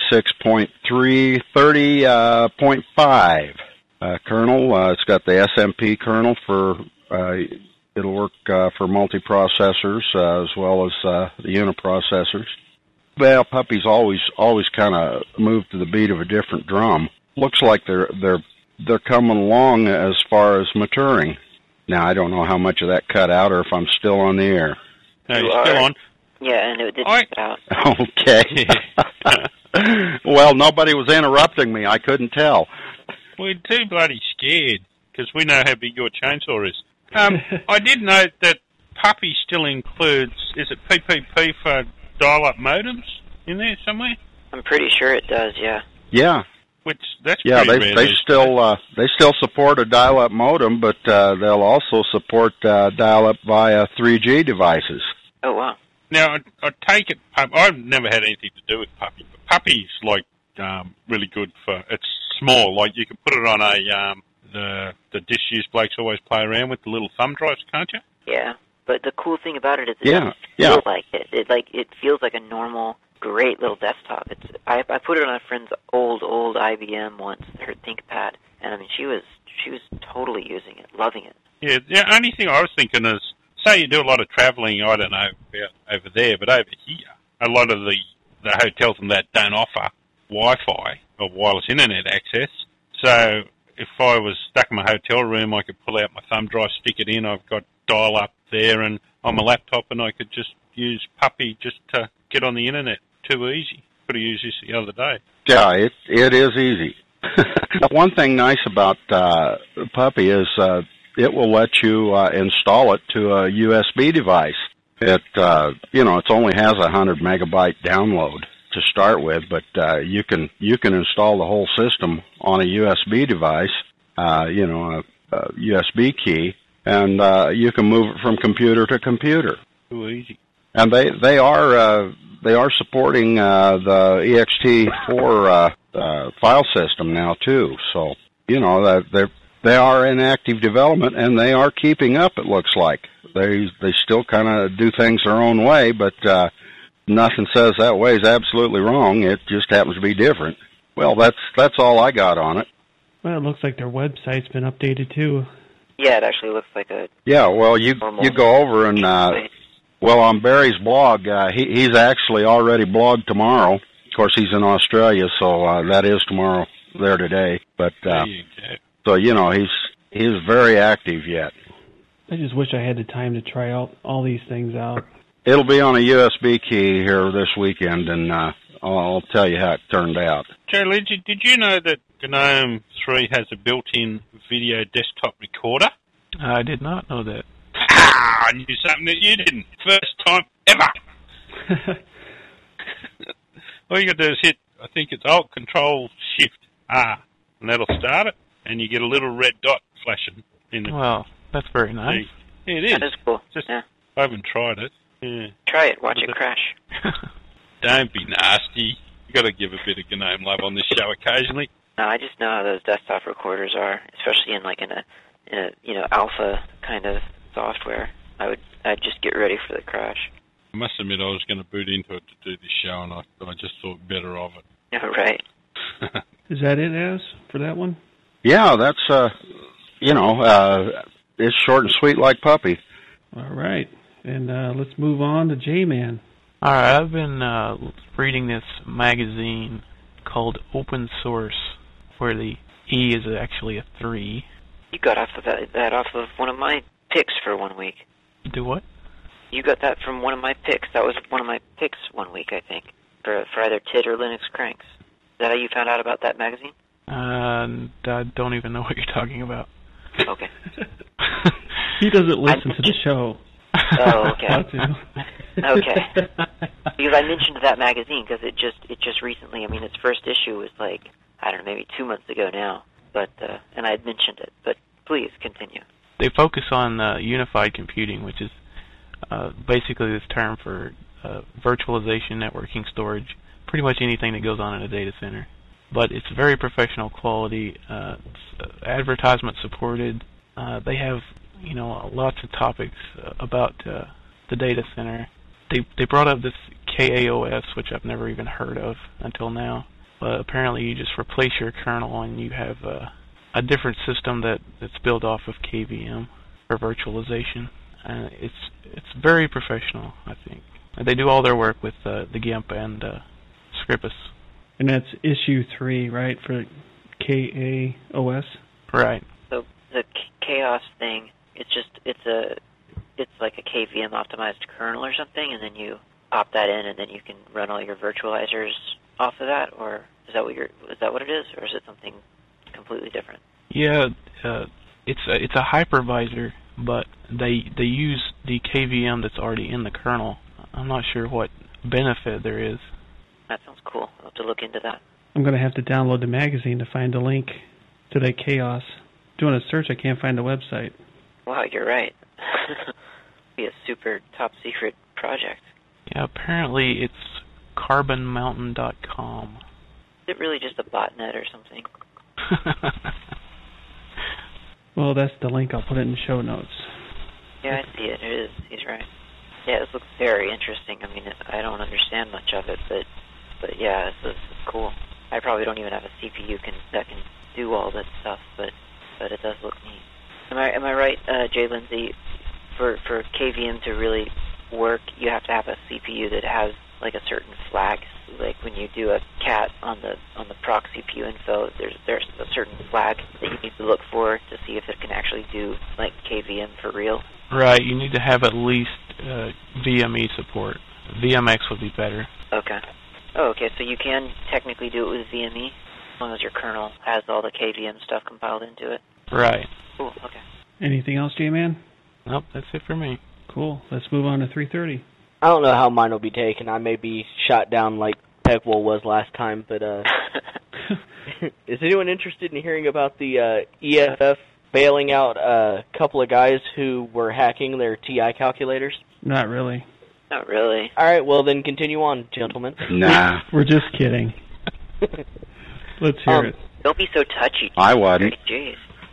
[SPEAKER 6] 2.6.330.5 kernel. It's got the SMP kernel for, it'll work for multiprocessors as well as the uniprocessors. Well, Puppy's always kind of moved to the beat of a different drum. Looks like they're coming along as far as maturing. Now, I don't know how much of that cut out or if I'm still on the air.
[SPEAKER 5] No, you're still on.
[SPEAKER 4] Yeah, and it did cut out.
[SPEAKER 6] Okay. Well, nobody was interrupting me. I couldn't tell.
[SPEAKER 5] We're too bloody scared because we know how big your chainsaw is. I did note that Puppy still includes, is it PPP for dial-up modems in there somewhere?
[SPEAKER 4] I'm pretty sure it does, yeah.
[SPEAKER 6] Yeah.
[SPEAKER 5] Which, that's
[SPEAKER 6] yeah,
[SPEAKER 5] pretty
[SPEAKER 6] they still support a dial-up modem, but they'll also support dial-up via 3G devices.
[SPEAKER 4] Oh, wow.
[SPEAKER 5] Now, I take it, I've never had anything to do with Puppy, but Puppy's like really good for, it's small. Like you can put it on the disk use blokes always play around with, the little thumb drives, can't you?
[SPEAKER 4] Yeah, but the cool thing about it is it doesn't feel like it. It feels like a normal, great little desktop. I put it on a friend's old IBM once, her ThinkPad, and I mean she was totally using it, loving it.
[SPEAKER 5] Yeah, the only thing I was thinking is, say you do a lot of travelling, I don't know about over there, but over here, a lot of the hotels and that don't offer Wi-Fi or wireless internet access. So if I was stuck in my hotel room, I could pull out my thumb drive, stick it in. I've got dial-up there, and on my laptop, and I could just use Puppy just to get on the internet. Too easy. Could have used this the other day.
[SPEAKER 6] Yeah, it is easy. One thing nice about Puppy is it will let you install it to a USB device. It it only has a 100 megabyte download to start with, but you can install the whole system on a USB device, a USB key, and you can move it from computer to computer.
[SPEAKER 5] Too easy. And
[SPEAKER 6] they are supporting the ext4 file system now too. So they are in active development, and they are keeping up. It looks like they still kind of do things their own way, but nothing says that way is absolutely wrong. It just happens to be different. Well, that's all I got on it.
[SPEAKER 3] Well, it looks like their website's been updated too.
[SPEAKER 4] Yeah, it actually looks like a...
[SPEAKER 6] Yeah, well, you go over and... on Barry's blog, he's actually already blogged tomorrow. Of course, he's in Australia, so that is tomorrow there today. But so he's very active yet.
[SPEAKER 3] I just wish I had the time to try out all these things out.
[SPEAKER 6] It'll be on a USB key here this weekend, and I'll tell you how it turned out.
[SPEAKER 5] Joe Lidgy, did you know that GNOME 3 has a built-in video desktop recorder?
[SPEAKER 7] I did not know that.
[SPEAKER 5] I knew something that you didn't. First time ever. All you got to do is hit, I think it's Alt Control Shift R, and that'll start it, and you get a little red dot flashing in the...
[SPEAKER 7] Well, that's very nice.
[SPEAKER 5] Yeah, it is.
[SPEAKER 4] That is cool.
[SPEAKER 5] I haven't tried it. Yeah.
[SPEAKER 4] Try it. Watch it crash.
[SPEAKER 5] Don't be nasty. You got to give a bit of GNOME love on this show occasionally.
[SPEAKER 4] No, I just know how those desktop recorders are, especially in a alpha kind of software. I'd just get ready for the crash.
[SPEAKER 5] I must admit, I was going to boot into it to do this show, and I just thought better of it.
[SPEAKER 4] Yeah, right.
[SPEAKER 3] Is that it, Az, for that one?
[SPEAKER 6] Yeah, that's it's short and sweet like Puppy.
[SPEAKER 3] All right, and let's move on to J-Man.
[SPEAKER 7] All right, I've been reading this magazine called Open Source, where the E is actually a 3.
[SPEAKER 4] You got off of that off of one of my picks for 1 week.
[SPEAKER 7] Do what?
[SPEAKER 4] You got that from one of my picks. That was one of my picks 1 week, I think, for either TID or Linux Cranks. Is that how you found out about that magazine?
[SPEAKER 7] I don't even know what you're talking about.
[SPEAKER 4] Okay.
[SPEAKER 3] He doesn't listen to the show.
[SPEAKER 4] Oh, okay. Okay. Because I mentioned that magazine because it just recently, I mean, its first issue was like, I don't know, maybe 2 months ago now. But and I had mentioned it. But please continue.
[SPEAKER 7] They focus on unified computing, which is basically this term for virtualization, networking, storage, pretty much anything that goes on in a data center. But it's very professional quality. It's advertisement supported. They have lots of topics about the data center. They brought up this KAOS, which I've never even heard of until now. But apparently you just replace your kernel and you have a different system that's built off of KVM for virtualization. It's very professional, I think. They do all their work with the GIMP and Scripus.
[SPEAKER 3] And that's issue 3, right, for KAOS?
[SPEAKER 7] Right.
[SPEAKER 4] So the Chaos thing, it's like a KVM optimized kernel or something, and then you pop that in, and then you can run all your virtualizers off of that, or is that what it is, or is it something completely different?
[SPEAKER 7] Yeah, it's a hypervisor, but they use the KVM that's already in the kernel. I'm not sure what benefit there is.
[SPEAKER 4] That sounds cool. I'll have to look into that.
[SPEAKER 3] I'm going to have to download the magazine to find a link to that Chaos. Doing a search, I can't find the website.
[SPEAKER 4] Wow, you're right. Be a super top secret project.
[SPEAKER 7] Yeah, apparently it's carbonmountain.com.
[SPEAKER 4] Is it really just a botnet or something?
[SPEAKER 3] Well, that's the link. I'll put it in the show notes.
[SPEAKER 4] Yeah, I see it. It is. He's right. Yeah, this looks very interesting. I mean, I don't understand much of it, but yeah, this is cool. I probably don't even have a CPU that can do all that stuff, but it does look neat. Am I right, Jay Lindsay? For KVM to really work, you have to have a CPU that has like a certain flag. Like when you do a cat on the proc CPU info, there's a certain flag that you need to look for to see if it can actually do like KVM for real.
[SPEAKER 7] Right, you need to have at least VME support. VMX would be better.
[SPEAKER 4] Okay. Oh, okay, so you can technically do it with VME as long as your kernel has all the KVM stuff compiled into it.
[SPEAKER 7] Right.
[SPEAKER 4] Cool, okay.
[SPEAKER 3] Anything else, J-Man?
[SPEAKER 7] Nope, that's it for me.
[SPEAKER 3] Cool. Let's move on to 330.
[SPEAKER 8] I don't know how mine will be taken. I may be shot down like Pegwell was last time, but is anyone interested in hearing about the EFF bailing out a couple of guys who were hacking their TI calculators?
[SPEAKER 3] Not really.
[SPEAKER 4] Not really.
[SPEAKER 8] All right, well then continue on, gentlemen.
[SPEAKER 6] Nah.
[SPEAKER 3] We're just kidding. Let's hear it.
[SPEAKER 4] Don't be so touchy.
[SPEAKER 6] I wasn't.
[SPEAKER 4] Jeez.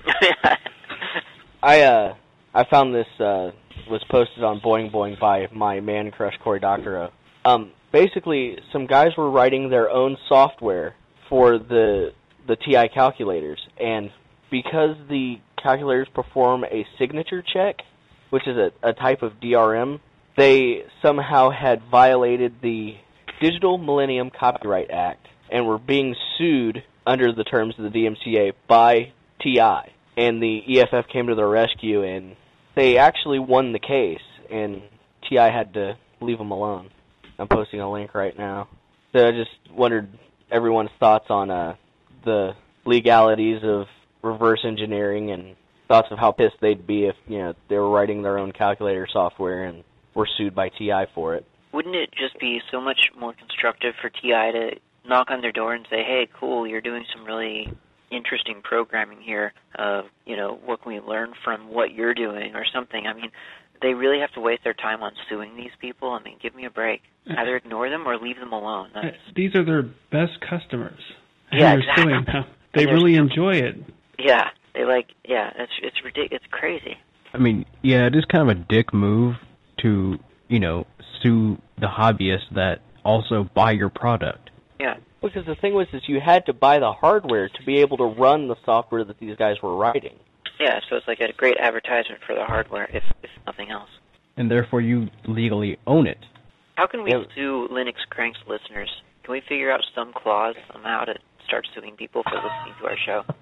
[SPEAKER 8] I found this was posted on Boing Boing by my man crush Cory Doctorow. Basically, some guys were writing their own software for the TI calculators, and because the calculators perform a signature check, which is a type of DRM, they somehow had violated the Digital Millennium Copyright Act and were being sued under the terms of the DMCA by TI. And the EFF came to their rescue, and they actually won the case, and TI had to leave them alone. I'm posting a link right now. So I just wondered everyone's thoughts on the legalities of reverse engineering and thoughts of how pissed they'd be if they were writing their own calculator software and were sued by TI for it.
[SPEAKER 4] Wouldn't it just be so much more constructive for TI to knock on their door and say, hey, cool, you're doing some really interesting programming here. What can we learn from what you're doing or something? I mean, they really have to waste their time on suing these people. I mean, give me a break. Either ignore them or leave them alone.
[SPEAKER 3] These are their best customers.
[SPEAKER 4] Yeah,
[SPEAKER 3] exactly. Suing them. They really enjoy it.
[SPEAKER 4] Yeah, it's ridiculous. It's crazy.
[SPEAKER 9] I mean, yeah, it is kind of a dick move to, sue the hobbyists that also buy your product.
[SPEAKER 4] Yeah.
[SPEAKER 8] Because the thing was you had to buy the hardware to be able to run the software that these guys were writing.
[SPEAKER 4] Yeah, so it's like a great advertisement for the hardware, if nothing else.
[SPEAKER 9] And therefore you legally own it.
[SPEAKER 4] How can we sue Linux Cranks listeners? Can we figure out some clause somehow to start suing people for listening to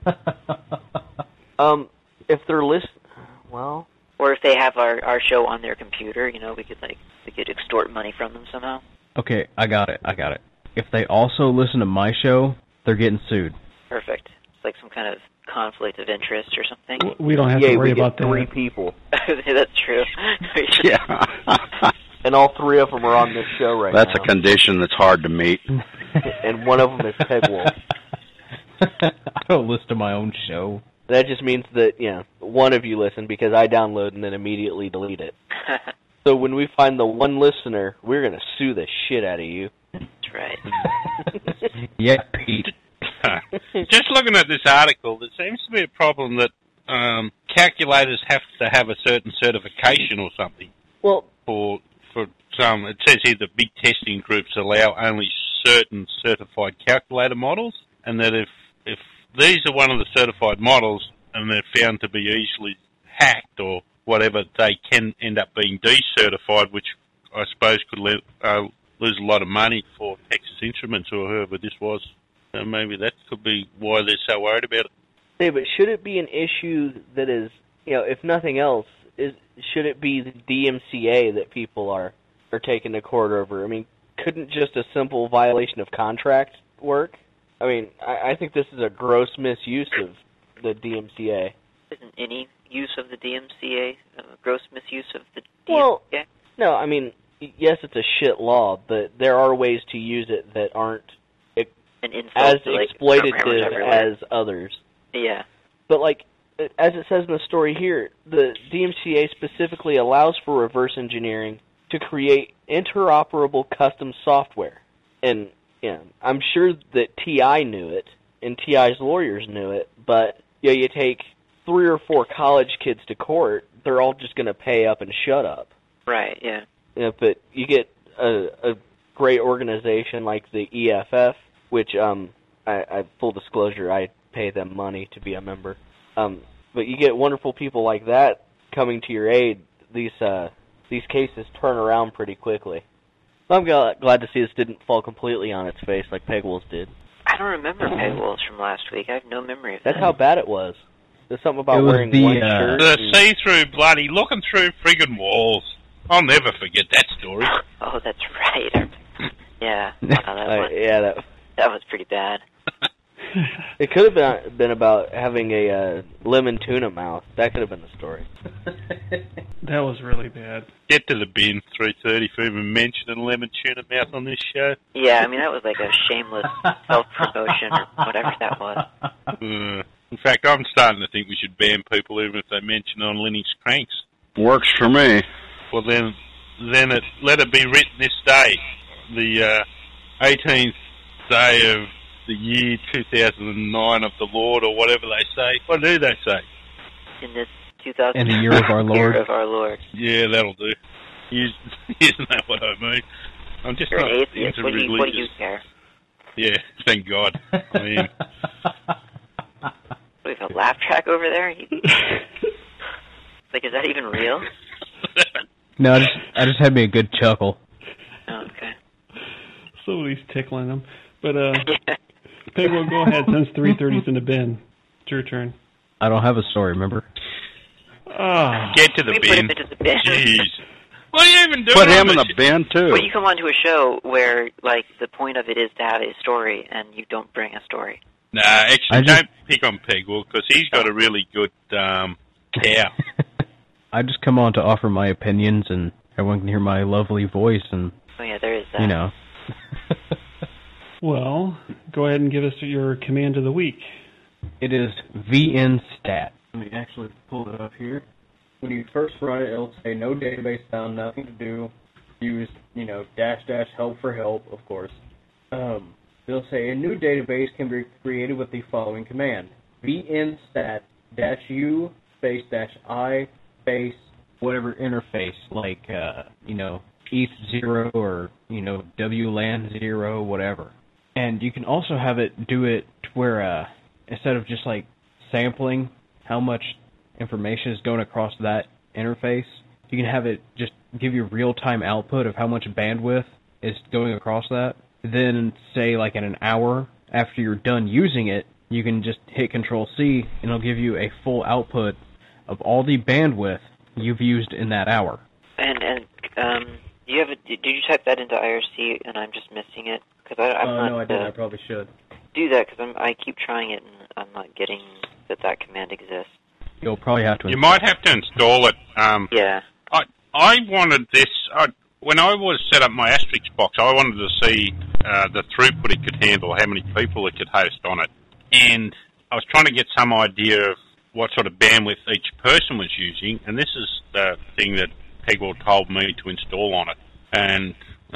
[SPEAKER 4] our show?
[SPEAKER 8] If they're well...
[SPEAKER 4] Or if they have our show on their computer, we could extort money from them somehow.
[SPEAKER 9] Okay, I got it. If they also listen to my show, they're getting sued.
[SPEAKER 4] Perfect. It's like some kind of conflict of interest or something.
[SPEAKER 3] We don't have to worry about that.
[SPEAKER 8] 3 people.
[SPEAKER 4] That's true.
[SPEAKER 6] Yeah.
[SPEAKER 8] And all 3 of them are on this show right
[SPEAKER 6] That's
[SPEAKER 8] now.
[SPEAKER 6] a condition that's hard to meet.
[SPEAKER 8] And one of them is Pegwell.
[SPEAKER 9] I don't listen to my own show.
[SPEAKER 8] That just means that, one of you listen because I download and then immediately delete it. So when we find the one listener, we're going to sue the shit out of you.
[SPEAKER 4] That's right.
[SPEAKER 9] Yeah, Pete.
[SPEAKER 5] Just looking at this article, there seems to be a problem that calculators have to have a certain certification or something.
[SPEAKER 8] Well,
[SPEAKER 5] for some, it says here that big testing groups allow only certain certified calculator models, and that if these are one of the certified models and they're found to be easily hacked or whatever, they can end up being decertified, which I suppose could lose a lot of money for Texas Instruments or whoever this was. So maybe that could be why they're so worried about it.
[SPEAKER 8] Hey, but should it be an issue that is, if nothing else, should it be the DMCA that people are taking to court over? I mean, couldn't just a simple violation of contract work? I mean, I think this is a gross misuse of the DMCA.
[SPEAKER 4] Isn't any use of the DMCA gross misuse of the DMCA?
[SPEAKER 8] Well, no, I mean, yes, it's a shit law, but there are ways to use it that aren't as exploitative as others.
[SPEAKER 4] Yeah.
[SPEAKER 8] But, as it says in the story here, the DMCA specifically allows for reverse engineering to create interoperable custom software. And, I'm sure that TI knew it, and T.I.'s lawyers knew it, but you take 3 or 4 college kids to court, they're all just going to pay up and shut up.
[SPEAKER 4] Right, yeah.
[SPEAKER 8] But you get a great organization like the EFF, which, I full disclosure, I pay them money to be a member. But you get wonderful people like that coming to your aid. These cases turn around pretty quickly. I'm glad to see this didn't fall completely on its face like Peg Wolves did.
[SPEAKER 4] I don't remember Peg Wolves from last week. I have no memory of that.
[SPEAKER 8] That's how bad it was. There's something about wearing white shirts.
[SPEAKER 5] The see-through bloody looking through friggin' walls. I'll never forget that story.
[SPEAKER 4] Oh, that's right. Yeah. That was pretty bad.
[SPEAKER 8] It could have been about having a lemon tuna mouth. That could have been the story.
[SPEAKER 3] That was really bad.
[SPEAKER 5] Get to the bin, 3:30, for even mentioning lemon tuna mouth on this show.
[SPEAKER 4] Yeah, I mean, that was like a shameless self-promotion or whatever that was.
[SPEAKER 5] In fact, I'm starting to think we should ban people even if they mention on Linux Cranks.
[SPEAKER 6] Works for me.
[SPEAKER 5] Well, then let it be written this day, the 18th day of the year 2009 of the Lord, or whatever they say. What do they say?
[SPEAKER 4] In this 2000
[SPEAKER 9] In the year of our Lord.
[SPEAKER 4] Year of our Lord.
[SPEAKER 5] Yeah, that'll do. Isn't that what I mean? I'm just
[SPEAKER 4] You're
[SPEAKER 5] not
[SPEAKER 4] an atheist.
[SPEAKER 5] into
[SPEAKER 4] What do
[SPEAKER 5] religious.
[SPEAKER 4] you care?
[SPEAKER 5] Yeah, thank God. I mean,
[SPEAKER 4] We have a laugh track over there? Like, is that even real?
[SPEAKER 9] No, I just had me a good chuckle.
[SPEAKER 4] Oh, okay.
[SPEAKER 3] Somebody's tickling him. But, Peg, well, go ahead. Since 3:30's in the bin. It's your turn.
[SPEAKER 9] I don't have a story, remember?
[SPEAKER 5] Get to the
[SPEAKER 4] We
[SPEAKER 5] bin.
[SPEAKER 4] put him into the bin.
[SPEAKER 5] Jeez. What are you even doing?
[SPEAKER 6] Put him in the bin, too.
[SPEAKER 4] Well, you come onto a show where, like, the point of it is to have a story, and you don't bring a story.
[SPEAKER 5] Nah, actually, don't pick on Pegwell, because he's got a really good cow.
[SPEAKER 9] I just come on to offer my opinions, and everyone can hear my lovely voice, and,
[SPEAKER 4] Oh, yeah, there is that.
[SPEAKER 9] you know.
[SPEAKER 3] Well, go ahead and give us your command of the week.
[SPEAKER 9] It is vnstat. Let me actually pull it up here. When you first run it, it'll say no database found, nothing to do. Use, -- help for help, of course. It'll say a new database can be created with the following command. vnstat -u -- -i whatever interface, like, ETH0 or, WLAN 0, whatever. And you can also have it do it where, instead of just, like, sampling how much information is going across that interface, you can have it just give you real-time output of how much bandwidth is going across that. Then, say, like, in an hour after you're done using it, you can just hit Control-C, and it'll give you a full output of all the bandwidth you've used in that hour.
[SPEAKER 4] And did you type that into IRC and I'm just missing it? Cause
[SPEAKER 9] no, I didn't. I probably should.
[SPEAKER 4] Do that, because I keep trying it and I'm not getting that command exists.
[SPEAKER 9] You'll probably have to.
[SPEAKER 5] You might have to install it.
[SPEAKER 4] Yeah.
[SPEAKER 5] I wanted this. When I was set up my Asterix box, I wanted to see the throughput it could handle, how many people it could host on it, and I was trying to get some idea of what sort of bandwidth each person was using, and this is the thing that Pegwell told me to install on it. And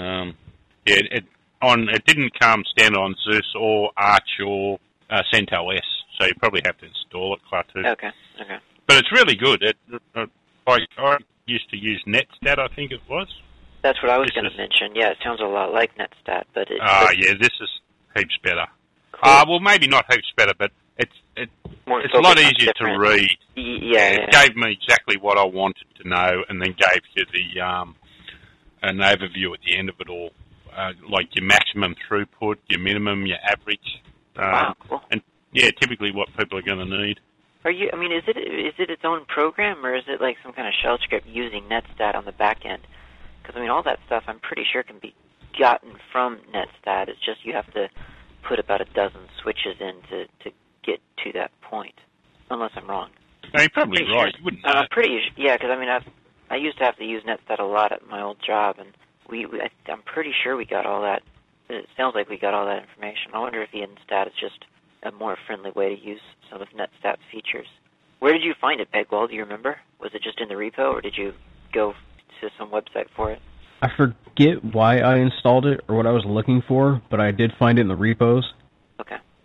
[SPEAKER 5] it didn't come standard on Zeus or Arch or CentOS, so you probably have to install it, Klaatu.
[SPEAKER 4] Okay.
[SPEAKER 5] But it's really good. I used to use Netstat, I think it was.
[SPEAKER 4] That's what I was going to mention. Yeah, it sounds a lot like Netstat, but
[SPEAKER 5] yeah, this is heaps better.
[SPEAKER 4] Cool.
[SPEAKER 5] Well, maybe not heaps better, but it's a lot easier to read.
[SPEAKER 4] Yeah.
[SPEAKER 5] It gave me exactly what I wanted to know, and then gave you an overview at the end of it all, like your maximum throughput, your minimum, your average.
[SPEAKER 4] Wow, cool.
[SPEAKER 5] And yeah, typically what people are going to need.
[SPEAKER 4] Is it its own program, or is it like some kind of shell script using Netstat on the back end? Because all that stuff I'm pretty sure can be gotten from Netstat. It's just you have to put about a dozen switches in to get to that point, unless I'm wrong.
[SPEAKER 5] No, you're probably right. You wouldn't know.
[SPEAKER 4] Because I used to have to use Netstat a lot at my old job, and I'm pretty sure we got all that. It sounds like we got all that information. I wonder if vnstat is just a more friendly way to use some of Netstat's features. Where did you find it, Pegwell? Do you remember? Was it just in the repo, or did you go to some website for it?
[SPEAKER 9] I forget why I installed it or what I was looking for, but I did find it in the repos.
[SPEAKER 4] Okay.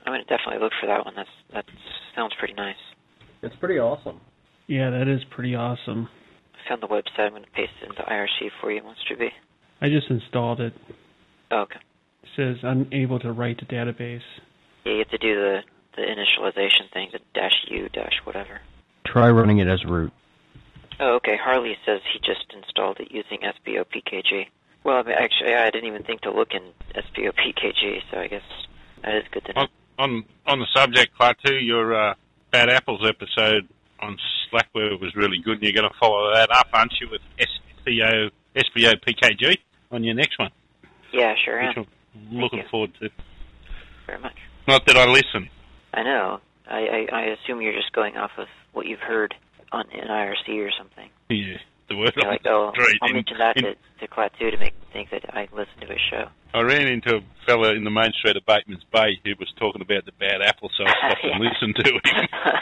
[SPEAKER 4] I'm going to definitely look for that one. That sounds pretty nice.
[SPEAKER 9] It's pretty awesome.
[SPEAKER 3] Yeah, that is pretty awesome.
[SPEAKER 4] I found the website. I'm going to paste it into IRC for you, Monster B.
[SPEAKER 3] I just installed it.
[SPEAKER 4] Oh, okay.
[SPEAKER 3] It says unable to write to database.
[SPEAKER 4] Yeah, you have to do the initialization thing, the -u whatever.
[SPEAKER 9] Try running it as root.
[SPEAKER 4] Oh, okay. Harley says he just installed it using SBOPKG. Well, I mean, actually, I didn't even think to look in SBOPKG, so I guess that is good to know.
[SPEAKER 5] On the subject, Klaatu, your Bad Apples episode on Slackware was really good, and you're going to follow that up, aren't you, with SBOPKG on your next one?
[SPEAKER 4] Yeah, sure am.
[SPEAKER 5] Which I'm looking forward to.
[SPEAKER 4] Very much.
[SPEAKER 5] Not that I listen.
[SPEAKER 4] I know. I assume you're just going off of what you've heard in IRC or something.
[SPEAKER 5] Yeah, the word
[SPEAKER 4] You're
[SPEAKER 5] on
[SPEAKER 4] like,
[SPEAKER 5] the street.
[SPEAKER 4] I'll mention that to Klaatu to make him think that I listen to his show.
[SPEAKER 5] I ran into a fella in the main street of Bateman's Bay who was talking about the Bad Apple, so I stopped and listened to him.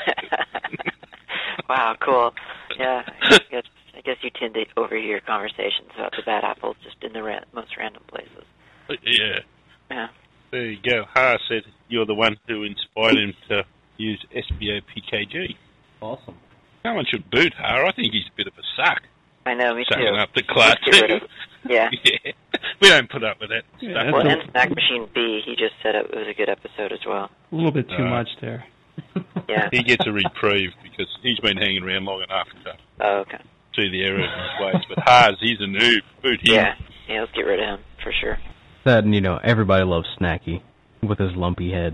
[SPEAKER 4] Wow, cool. Yeah, I guess you tend to overhear conversations about the Bad Apples just in the most random places.
[SPEAKER 5] Yeah.
[SPEAKER 4] Yeah.
[SPEAKER 5] There you go. Ha said you're the one who inspired him to use SBOPKG.
[SPEAKER 9] Awesome.
[SPEAKER 5] No one should boot Ha. I think he's a bit of a suck.
[SPEAKER 4] I know, me too.
[SPEAKER 5] Sucking up the Klaatu.
[SPEAKER 4] Yeah.
[SPEAKER 5] Yeah. We don't put up with that
[SPEAKER 3] Yeah,
[SPEAKER 5] stuff.
[SPEAKER 4] Well, and Snack Machine B, he just said it was a good episode as well.
[SPEAKER 3] A little bit too much there.
[SPEAKER 4] Yeah.
[SPEAKER 5] He gets a reprieve because he's been hanging around long enough to
[SPEAKER 4] Oh, okay.
[SPEAKER 5] see the error of his ways. But Haas, he's a noob. Boot him.
[SPEAKER 4] Yeah, let's get rid of him, for sure.
[SPEAKER 9] That, and everybody loves Snacky with his lumpy head.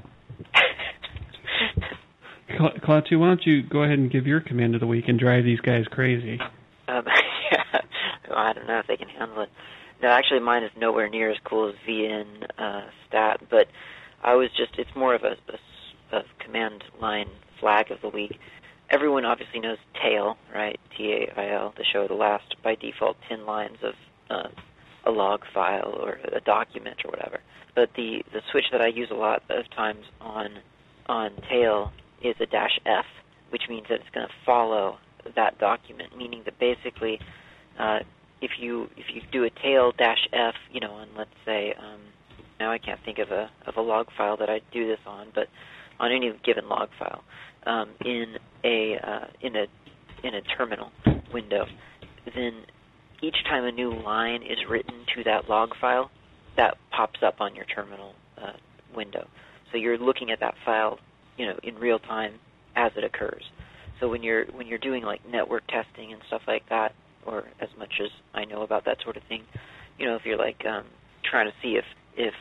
[SPEAKER 3] Klaatu, why don't you go ahead and give your command of the week and drive these guys crazy?
[SPEAKER 4] Yeah. Well, I don't know if they can handle it. No, actually, mine is nowhere near as cool as VN stat, but it's more of a command line flag of the week. Everyone obviously knows TAIL, right? TAIL, the show the last, by default, 10 lines of a log file or a document or whatever. But the switch that I use a lot of times on TAIL is a -F, which means that it's going to follow that document, meaning that basically if you do a TAIL -F, on, let's say, now I can't think of a log file that I do this on, but on any given log file, in a terminal window, then each time a new line is written to that log file, that pops up on your terminal window. So you're looking at that file, in real time as it occurs. So when you're doing like network testing and stuff like that, or as much as I know about that sort of thing, if you're like trying to see if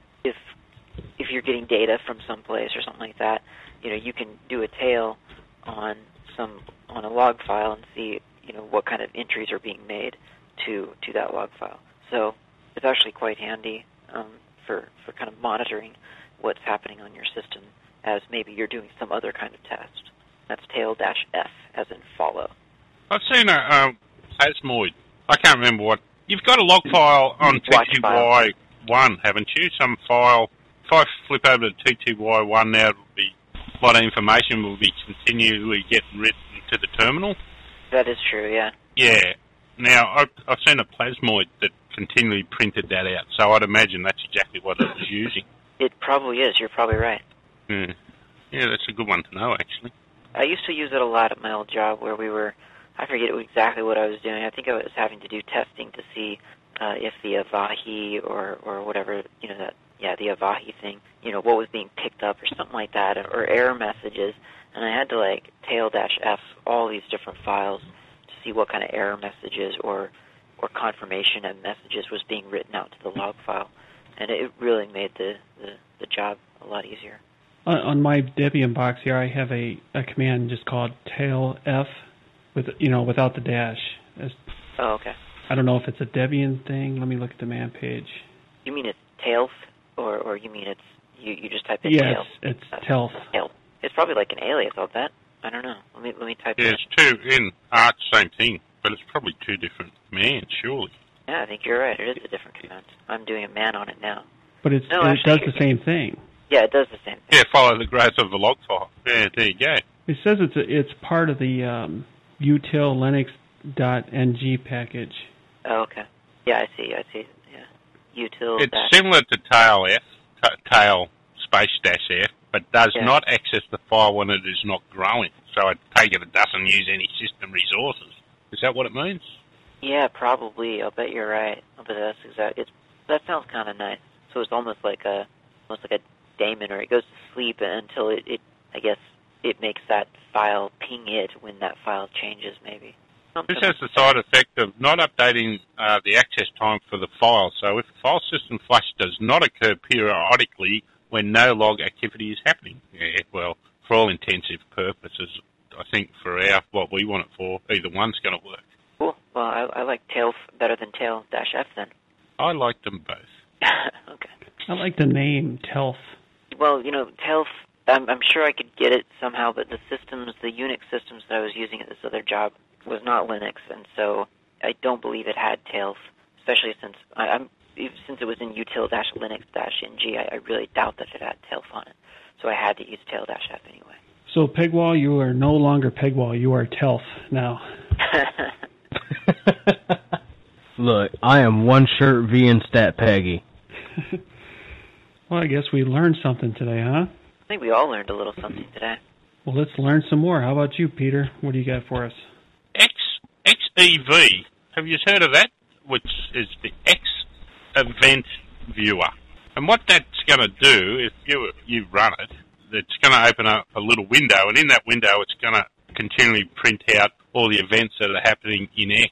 [SPEAKER 4] you're getting data from someplace or something like that, you can do a TAIL on a log file and see what kind of entries are being made to that log file. So it's actually quite handy for kind of monitoring what's happening on your system as maybe you're doing some other kind of test. That's TAIL -F, as in follow.
[SPEAKER 5] I've seen a Plasmoid. I can't remember what. You've got a log file on TTY1, haven't you? Some file. If I flip over to TTY1 now, it'll be a lot of information will be continually getting written to the terminal.
[SPEAKER 4] That is true, yeah.
[SPEAKER 5] Yeah. Now, I've seen a Plasmoid that continually printed that out, so I'd imagine that's exactly what it was using.
[SPEAKER 4] It probably is. You're probably right.
[SPEAKER 5] Yeah, that's a good one to know, actually.
[SPEAKER 4] I used to use it a lot at my old job where I forget exactly what I was doing. I think I was having to do testing to see if the Avahi or whatever, the Avahi thing, what was being picked up or something like that, or error messages. And I had to TAIL -F all these different files to see what kind of error messages or confirmation of messages was being written out to the log file. And it really made the job a lot easier.
[SPEAKER 3] On my Debian box here, I have a command just called TAIL -F without the dash.
[SPEAKER 4] Oh, okay.
[SPEAKER 3] I don't know if it's a Debian thing. Let me look at the man page.
[SPEAKER 4] You mean it's TAILF, or you mean it's you just type in
[SPEAKER 3] TAIL?
[SPEAKER 4] TAIL?
[SPEAKER 3] It's TAILF.
[SPEAKER 4] TAIL. It's probably like an alias, I'll bet. I don't know. Let me type it in.
[SPEAKER 5] It's two in Arch, same thing, but it's probably two different commands, surely.
[SPEAKER 4] Yeah, I think you're right. It is a different command. I'm doing a man on it now.
[SPEAKER 3] But it does the same thing.
[SPEAKER 4] Yeah, it does the same thing.
[SPEAKER 5] Yeah, follow the growth of the log file. Yeah, there you go.
[SPEAKER 3] It says it's part of the util linux.ng package.
[SPEAKER 4] Oh, okay. Yeah, I see. Yeah. Util.
[SPEAKER 5] It's similar to TAIL -F, TAIL /F, but does not access the file when it is not growing. So I take it doesn't use any system resources. Is that what it means?
[SPEAKER 4] Yeah, probably. I'll bet you're right. I'll bet that's exact. That sounds kind of nice. So it's almost like a daemon, or it goes to sleep until it I guess it makes that file ping it when that file changes, maybe.
[SPEAKER 5] This has the side effect of not updating the access time for the file. So if file system flush does not occur periodically when no log activity is happening, well, for all intensive purposes, I think for what we want it for, either one's going to work.
[SPEAKER 4] Cool. Well, I like tail better than tail-f then.
[SPEAKER 5] I like them both.
[SPEAKER 4] Okay.
[SPEAKER 3] I like the name TELF.
[SPEAKER 4] Well, TELF, I'm sure I could get it somehow, but the Unix systems that I was using at this other job was not Linux, and so I don't believe it had TELF, especially since since it was in util-linux-ng, I really doubt that it had TELF on it. So I had to use tail-f anyway.
[SPEAKER 3] So Pegwall, you are no longer Pegwall, you are TELF now.
[SPEAKER 9] Look, I am one shirt VNstat Peggy.
[SPEAKER 3] Well, I guess we learned something today, huh?
[SPEAKER 4] I think we all learned a little something today.
[SPEAKER 3] Well, let's learn some more. How about you, Peter? What do you got for us?
[SPEAKER 5] XEV. Have you heard of that? Which is the X Event Viewer. And what that's going to do, if you run it, it's going to open up a little window, and in that window it's going to continually print out all the events that are happening in X.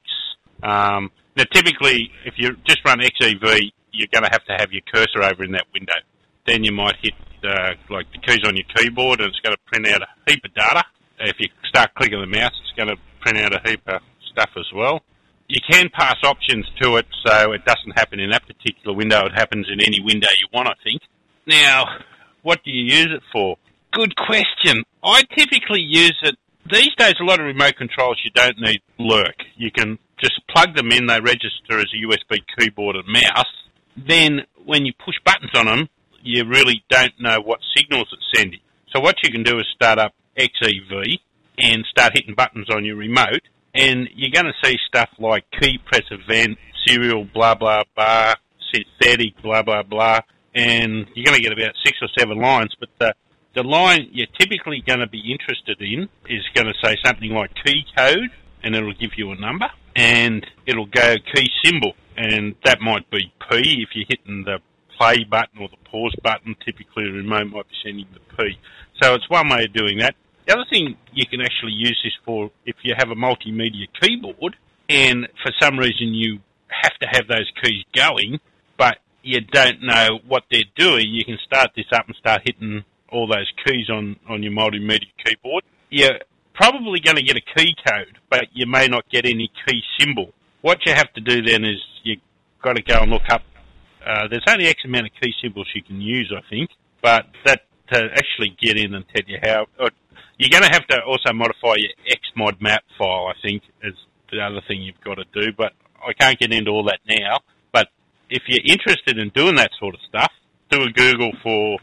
[SPEAKER 5] Now, typically, if you just run XEV, you're going to have your cursor over in that window. Then you might hit like the keys on your keyboard, and it's going to print out a heap of data. If you start clicking the mouse, it's going to print out a heap of stuff as well. You can pass options to it, so it doesn't happen in that particular window. It happens in any window you want, I think. Now, what do you use it for? Good question. I typically use it. These days, a lot of remote controls, you don't need lurk. You can just plug them in. They register as a USB keyboard and mouse. Then, when you push buttons on them, you really don't know what signals it's sending. So what you can do is start up XEV and start hitting buttons on your remote, and you're going to see stuff like key press event, serial blah blah blah, synthetic blah blah blah, and you're going to get about 6 or 7 lines, but the line you're typically going to be interested in is going to say something like key code, and it'll give you a number, and it'll go key symbol, and that might be P if you're hitting the play button or the pause button. Typically the remote might be sending the P. So it's one way of doing that. The other thing you can actually use this for, if you have a multimedia keyboard and for some reason you have to have those keys going, but you don't know what they're doing, you can start this up and start hitting all those keys on your multimedia keyboard. You're probably going to get a key code, but you may not get any key symbol. What you have to do then is you've got to go and look up. There's only X amount of key symbols you can use, I think, but that to actually get in and tell you how, you're going to have to also modify your Xmod map file, I think, is the other thing you've got to do, but I can't get into all that now. But if you're interested in doing that sort of stuff, do a Google for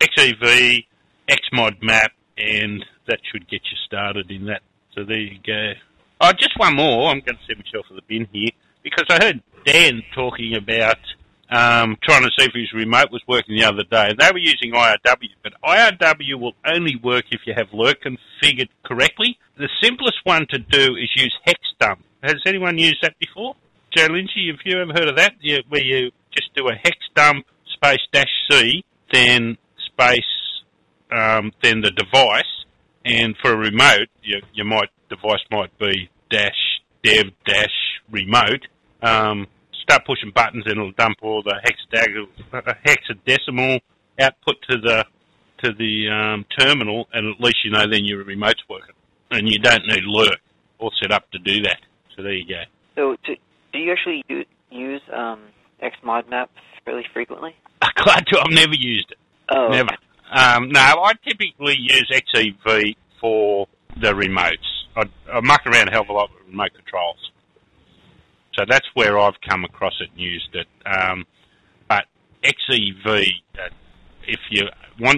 [SPEAKER 5] XEV, Xmod map, and that should get you started in that. So there you go. Oh, just one more. I'm going to set myself in the bin here, because I heard Dan talking about trying to see if his remote was working the other day. They were using IRW, but IRW will only work if you have lurk configured correctly. The simplest one to do is use hexdump. Has anyone used that before? Joe Lindsay, have you ever heard of that? Where you just do a hexdump space -C, then space, then the device, and for a remote, device might be -dev-remote. Start pushing buttons and it'll dump all the hexadecimal output to the terminal, and at least you know then your remote's working. And you don't need lurk all set up to do that. So there you go.
[SPEAKER 4] So do you actually use Xmod map fairly frequently?
[SPEAKER 5] Glad to. I've never used it.
[SPEAKER 4] Oh.
[SPEAKER 5] Never.
[SPEAKER 4] Okay.
[SPEAKER 5] No, I typically use XEV for the remotes. I muck around a hell of a lot with remote controls. So that's where I've come across it and used it. But XEV, if you want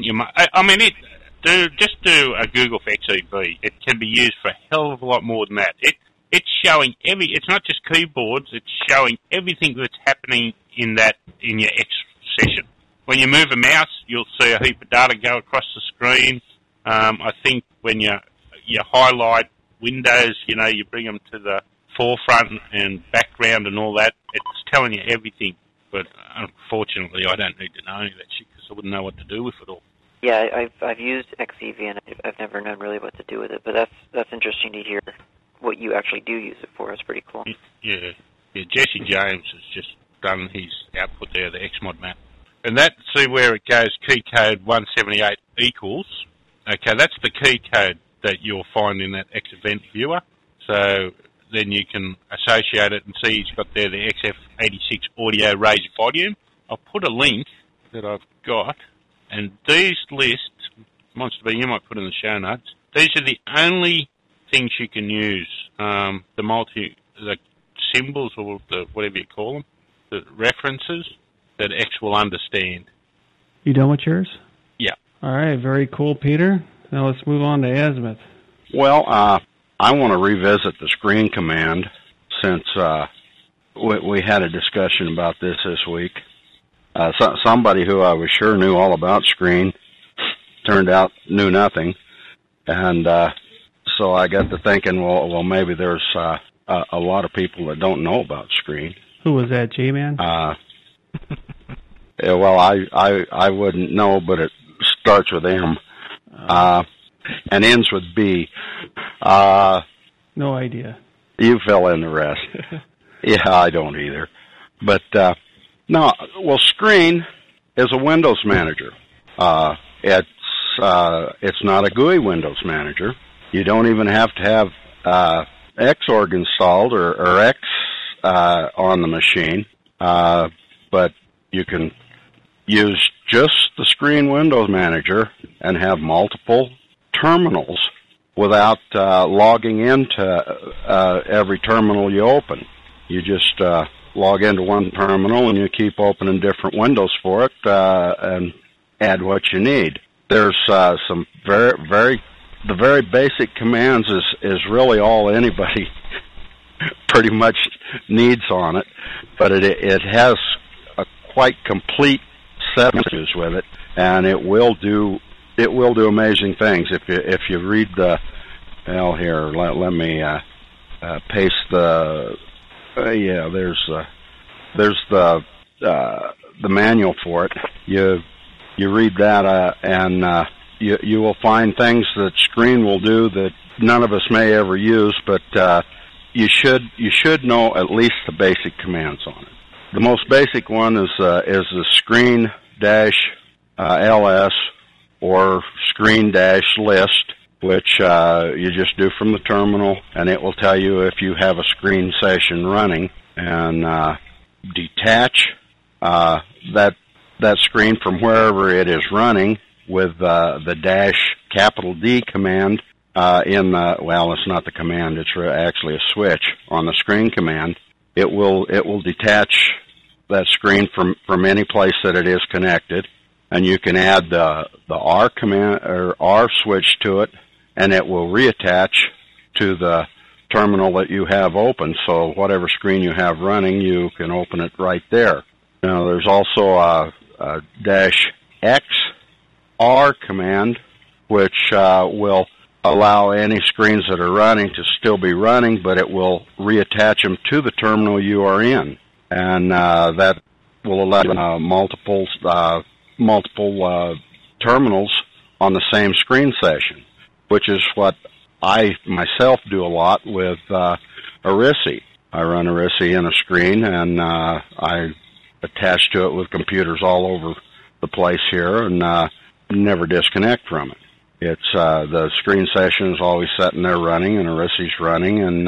[SPEAKER 5] just do a Google for XEV. It can be used for a hell of a lot more than that. It's showing it's not just keyboards, it's showing everything that's happening in your X session. when you move a mouse, you'll see a heap of data go across the screen. I think when you highlight windows, you bring them to the forefront and background and all that, it's telling you everything. But unfortunately, I don't need to know any of that shit because I wouldn't know what to do with it all.
[SPEAKER 4] Yeah, I've used XEV and I've never known really what to do with it. But that's interesting to hear what you actually do use it for. It's pretty cool.
[SPEAKER 5] Yeah. Jesse James has just done his output there, the XMod map, and see where it goes. Key code 178 equals. Okay, that's the key code that you'll find in that X event viewer. So then you can associate it and see he's got there the XF86 audio raised volume. I'll put a link that I've got, and these lists, Monster B, you might put in the show notes. These are the only things you can use. The symbols or whatever you call them, the references that X will understand.
[SPEAKER 3] You done with yours?
[SPEAKER 5] Yeah.
[SPEAKER 3] All right, very cool, Peter. Now let's move on to Azimuth.
[SPEAKER 6] Well, I want to revisit the screen command since we had a discussion about this week. Somebody who I was sure knew all about screen turned out knew nothing, and so I got to thinking, well, maybe there's a lot of people that don't know about screen.
[SPEAKER 3] Who was that, J-Man?
[SPEAKER 6] Well, I wouldn't know, but it starts with M. And ends with B.
[SPEAKER 3] No idea.
[SPEAKER 6] You fill in the rest. Yeah, I don't either. But, no, well, Screen is a Windows manager. It's not a GUI Windows manager. You don't even have to have Xorg installed or X on the machine. But you can use just the Screen Windows manager and have multiple terminals without logging into every terminal you open. You just log into one terminal and you keep opening different windows for it and add what you need. There's some the very basic commands is really all anybody pretty much needs on it, but it has a quite complete set of issues with it, and it will do amazing things. If you read the, well, here, let me paste the, there's the manual for it. You read that, and you will find things that Screen will do that none of us may ever use, but you should know at least the basic commands on it. The most basic one is the screen -ls or screen-list, which you just do from the terminal, and it will tell you if you have a screen session running, and detach that screen from wherever it is running with the -D command in the, well, it's not the command, it's actually a switch on the screen command. It will detach that screen from any place that it is connected, and you can add the R command or R switch to it, and it will reattach to the terminal that you have open. So whatever screen you have running, you can open it right there. Now there's also a -XR command, which will allow any screens that are running to still be running, but it will reattach them to the terminal you are in, and that will allow multiple terminals on the same screen session, which is what I myself do a lot with Arisi. I run Arisi in a screen, and I attach to it with computers all over the place here, and never disconnect from it. It's the screen session is always sitting there running, and Arisi's running, and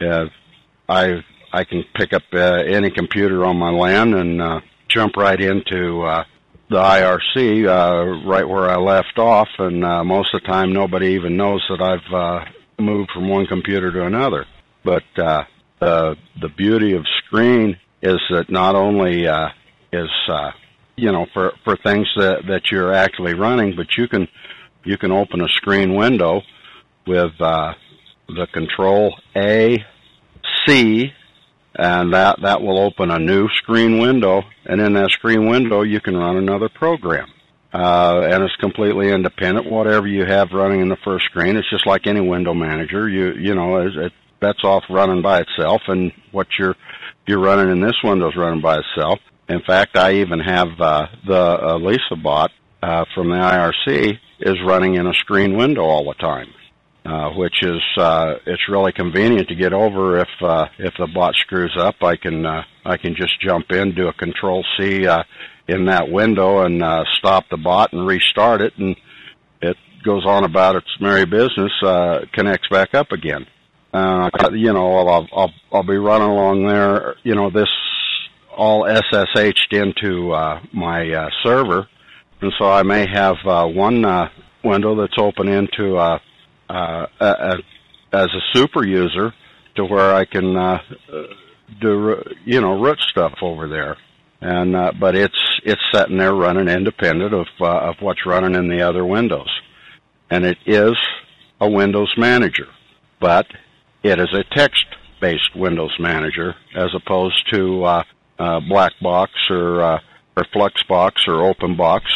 [SPEAKER 6] I can pick up any computer on my LAN and jump right into the IRC right where I left off, and most of the time nobody even knows that I've moved from one computer to another. But the beauty of Screen is that not only is for things that you're actually running, but you can open a screen window with the Control A, C, and that will open a new screen window, and in that screen window you can run another program. And it's completely independent. Whatever you have running in the first screen, it's just like any window manager. That's off running by itself, and what you're running in this window is running by itself. In fact, I even have the Lisa bot from the IRC is running in a screen window all the time, which is it's really convenient to get over if the bot screws up. I can just jump in, do a Control C in that window, and stop the bot and restart it, and it goes on about its merry business. Connects back up again. I'll be running along there. This all SSH'd into my server, and so I may have one window that's open into as a super user to where I can do root stuff over there, and but it's sitting there running independent of what's running in the other windows, and it is a Windows manager, but it is a text-based Windows manager as opposed to Black Box or Fluxbox or OpenBox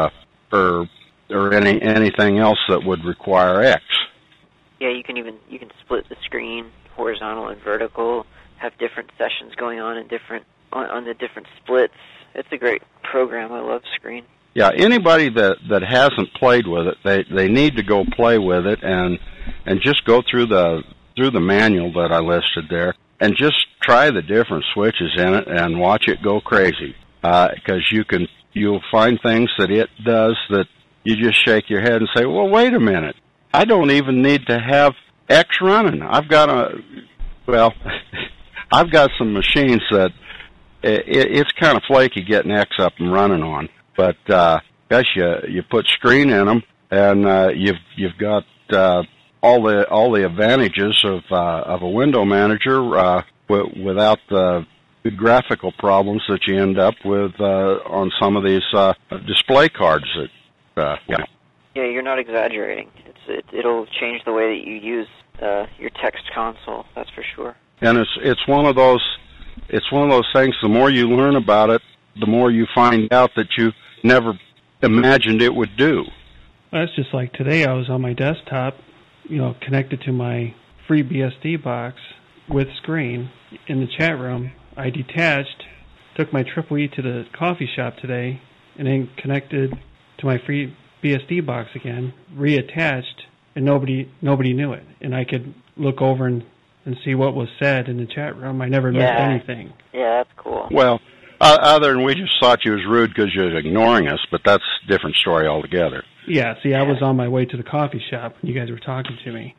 [SPEAKER 6] or anything else that would require X.
[SPEAKER 4] Yeah, you can split the screen horizontal and vertical, have different sessions going on in on the different splits. It's a great program. I love Screen.
[SPEAKER 6] Yeah, anybody that hasn't played with it, they need to go play with it and just go through the manual that I listed there and just try the different switches in it and watch it go crazy. Because you'll find things that it does that you just shake your head and say, well, wait a minute. I don't even need to have X running. I've got some machines that it's kind of flaky getting X up and running on. But gosh, you put Screen in them, and you've got all the advantages of a window manager without the graphical problems that you end up with on some of these display cards.
[SPEAKER 4] Yeah, you're not exaggerating. It'll change the way that you use your text console. That's for sure.
[SPEAKER 6] And it's one of those things. The more you learn about it, the more you find out that you never imagined it would do.
[SPEAKER 3] That's just like today. I was on my desktop, connected to my free BSD box with Screen in the chat room. I detached, took my Triple E to the coffee shop today, and then connected to my free BSD box again, reattached, and nobody knew it. And I could look over and see what was said in the chat room. I never missed anything.
[SPEAKER 4] Yeah, that's cool.
[SPEAKER 6] Well, other than we just thought you was rude because you was ignoring us, but that's a different story altogether.
[SPEAKER 3] Yeah, see, I was on my way to the coffee shop when you guys were talking to me.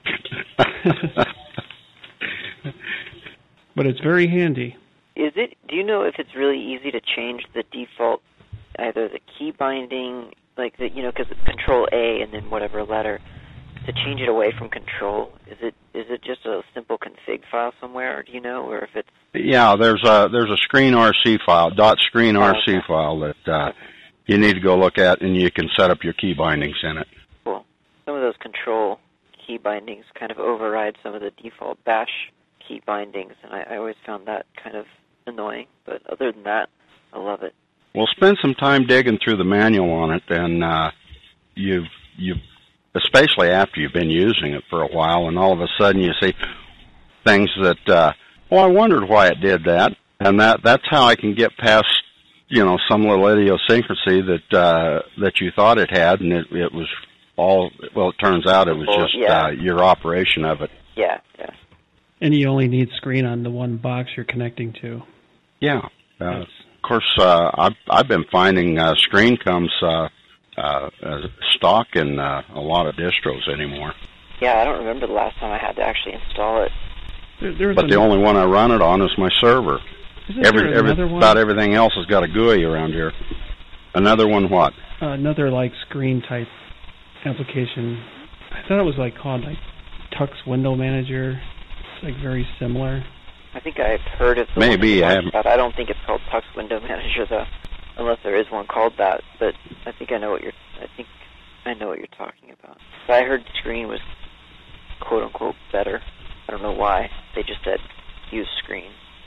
[SPEAKER 3] But it's very handy.
[SPEAKER 4] Do you know if it's really easy to change the default, either the key binding, like because it's Control A and then whatever letter, to change it away from Control? Is it just a simple config file somewhere, or do you know, or if it's? Yeah,
[SPEAKER 6] there's a Screen RC file, .screen RC file that you need to go look at, and you can set up your key bindings in it.
[SPEAKER 4] Cool. Some of those Control key bindings kind of override some of the default Bash key bindings, and I always found that kind of annoying. But other than that, I love it.
[SPEAKER 6] Well, spend some time digging through the manual on it, and you've especially after you've been using it for a while, and all of a sudden you see things that, I wondered why it did that, and that's how I can get past, some little idiosyncrasy that you thought it had, and it was all, it turns out it was just your operation of it.
[SPEAKER 4] Yeah.
[SPEAKER 3] And you only need Screen on the one box you're connecting to.
[SPEAKER 6] Yeah. Of course, I've been finding Screen comes stock in a lot of distros anymore.
[SPEAKER 4] Yeah, I don't remember the last time I had to actually install it.
[SPEAKER 6] But the only one I run it on is my server. About everything else has got a GUI around here. Another one what?
[SPEAKER 3] Another Screen type application. I thought it was called Tux Window Manager. It's very similar.
[SPEAKER 4] I think I've heard of the
[SPEAKER 6] Maybe I haven't.
[SPEAKER 4] I don't think it's called Tux Window Manager though, unless there is one called that. But I think I know what you're talking about. But I heard Screen was quote unquote better. I don't know why. They just said use Screen.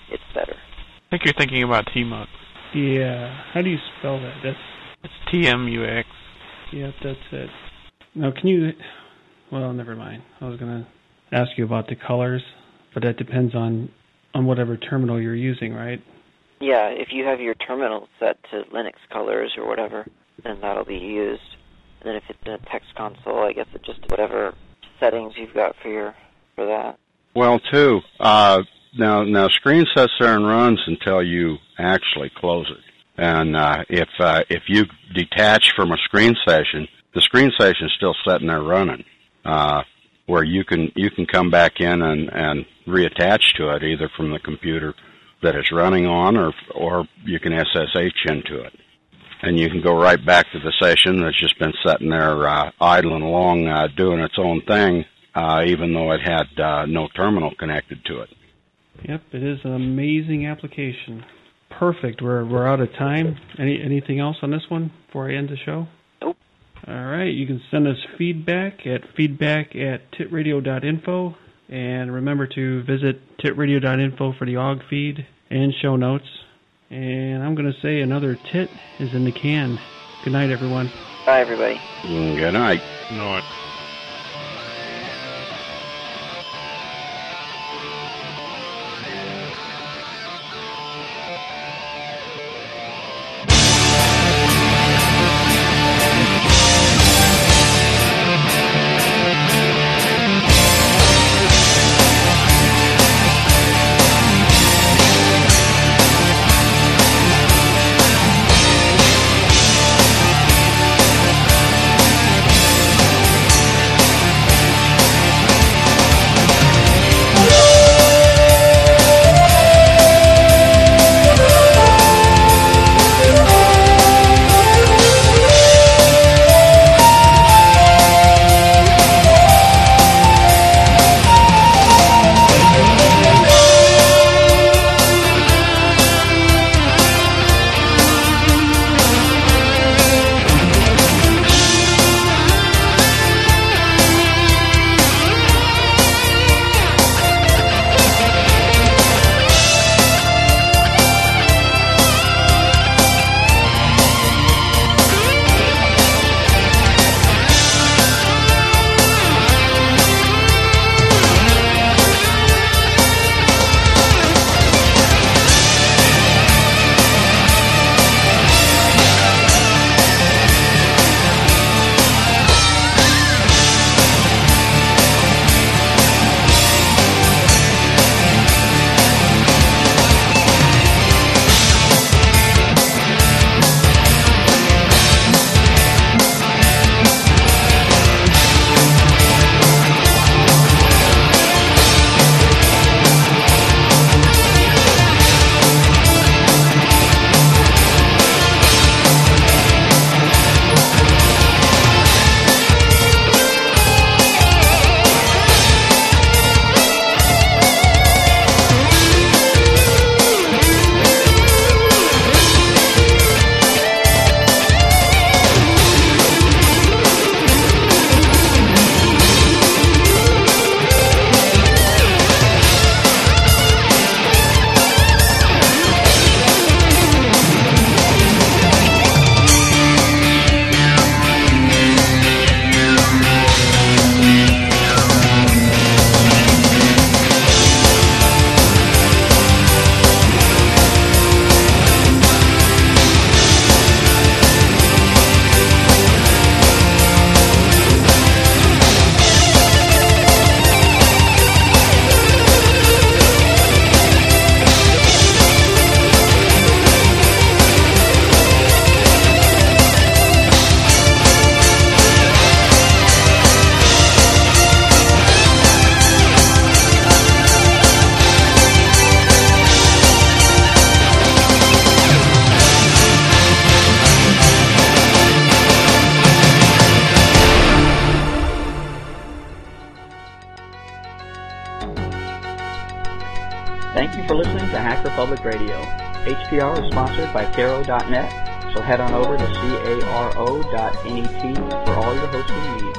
[SPEAKER 7] think you're thinking about TMUX.
[SPEAKER 3] Yeah. How do you spell that?
[SPEAKER 7] It's TMUX.
[SPEAKER 3] Yep, that's it. Now, can you... Well, never mind. I was going to ask you about the colors, but that depends on whatever terminal you're using, right?
[SPEAKER 4] Yeah, if you have your terminal set to Linux colors or whatever, then that'll be used. And then if it's a text console, I guess it's just whatever settings you've got for that.
[SPEAKER 6] Well, too, now screen sits there and runs until you actually close it. And if you detach from a screen session, the screen session is still sitting there running, where you can come back in and reattach to it either from the computer that it's running on, or you can SSH into it, and you can go right back to the session that's just been sitting there idling along, doing its own thing, even though it had no terminal connected to it.
[SPEAKER 3] Yep, it is an amazing application. Perfect. We're out of time. Anything else on this one before I end the show?
[SPEAKER 4] Nope.
[SPEAKER 3] All right. You can send us feedback at titradio.info, and remember to visit titradio.info for the OGG feed and show notes. And I'm going to say another tit is in the can. Good night, everyone.
[SPEAKER 4] Bye, everybody.
[SPEAKER 6] Good night.
[SPEAKER 5] Good night.
[SPEAKER 10] Thank you for listening to Hacker Public Radio. HPR is sponsored by Caro.net, so head on over to caro.net for all your hosting needs.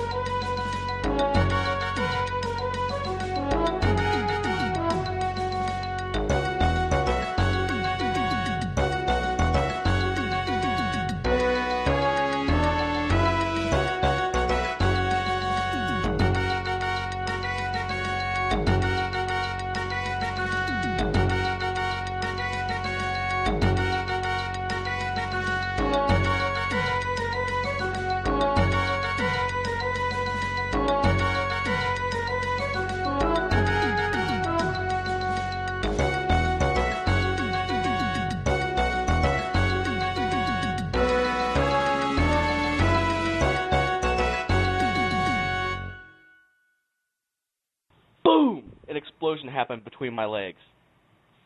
[SPEAKER 8] boom! An explosion happened between my legs.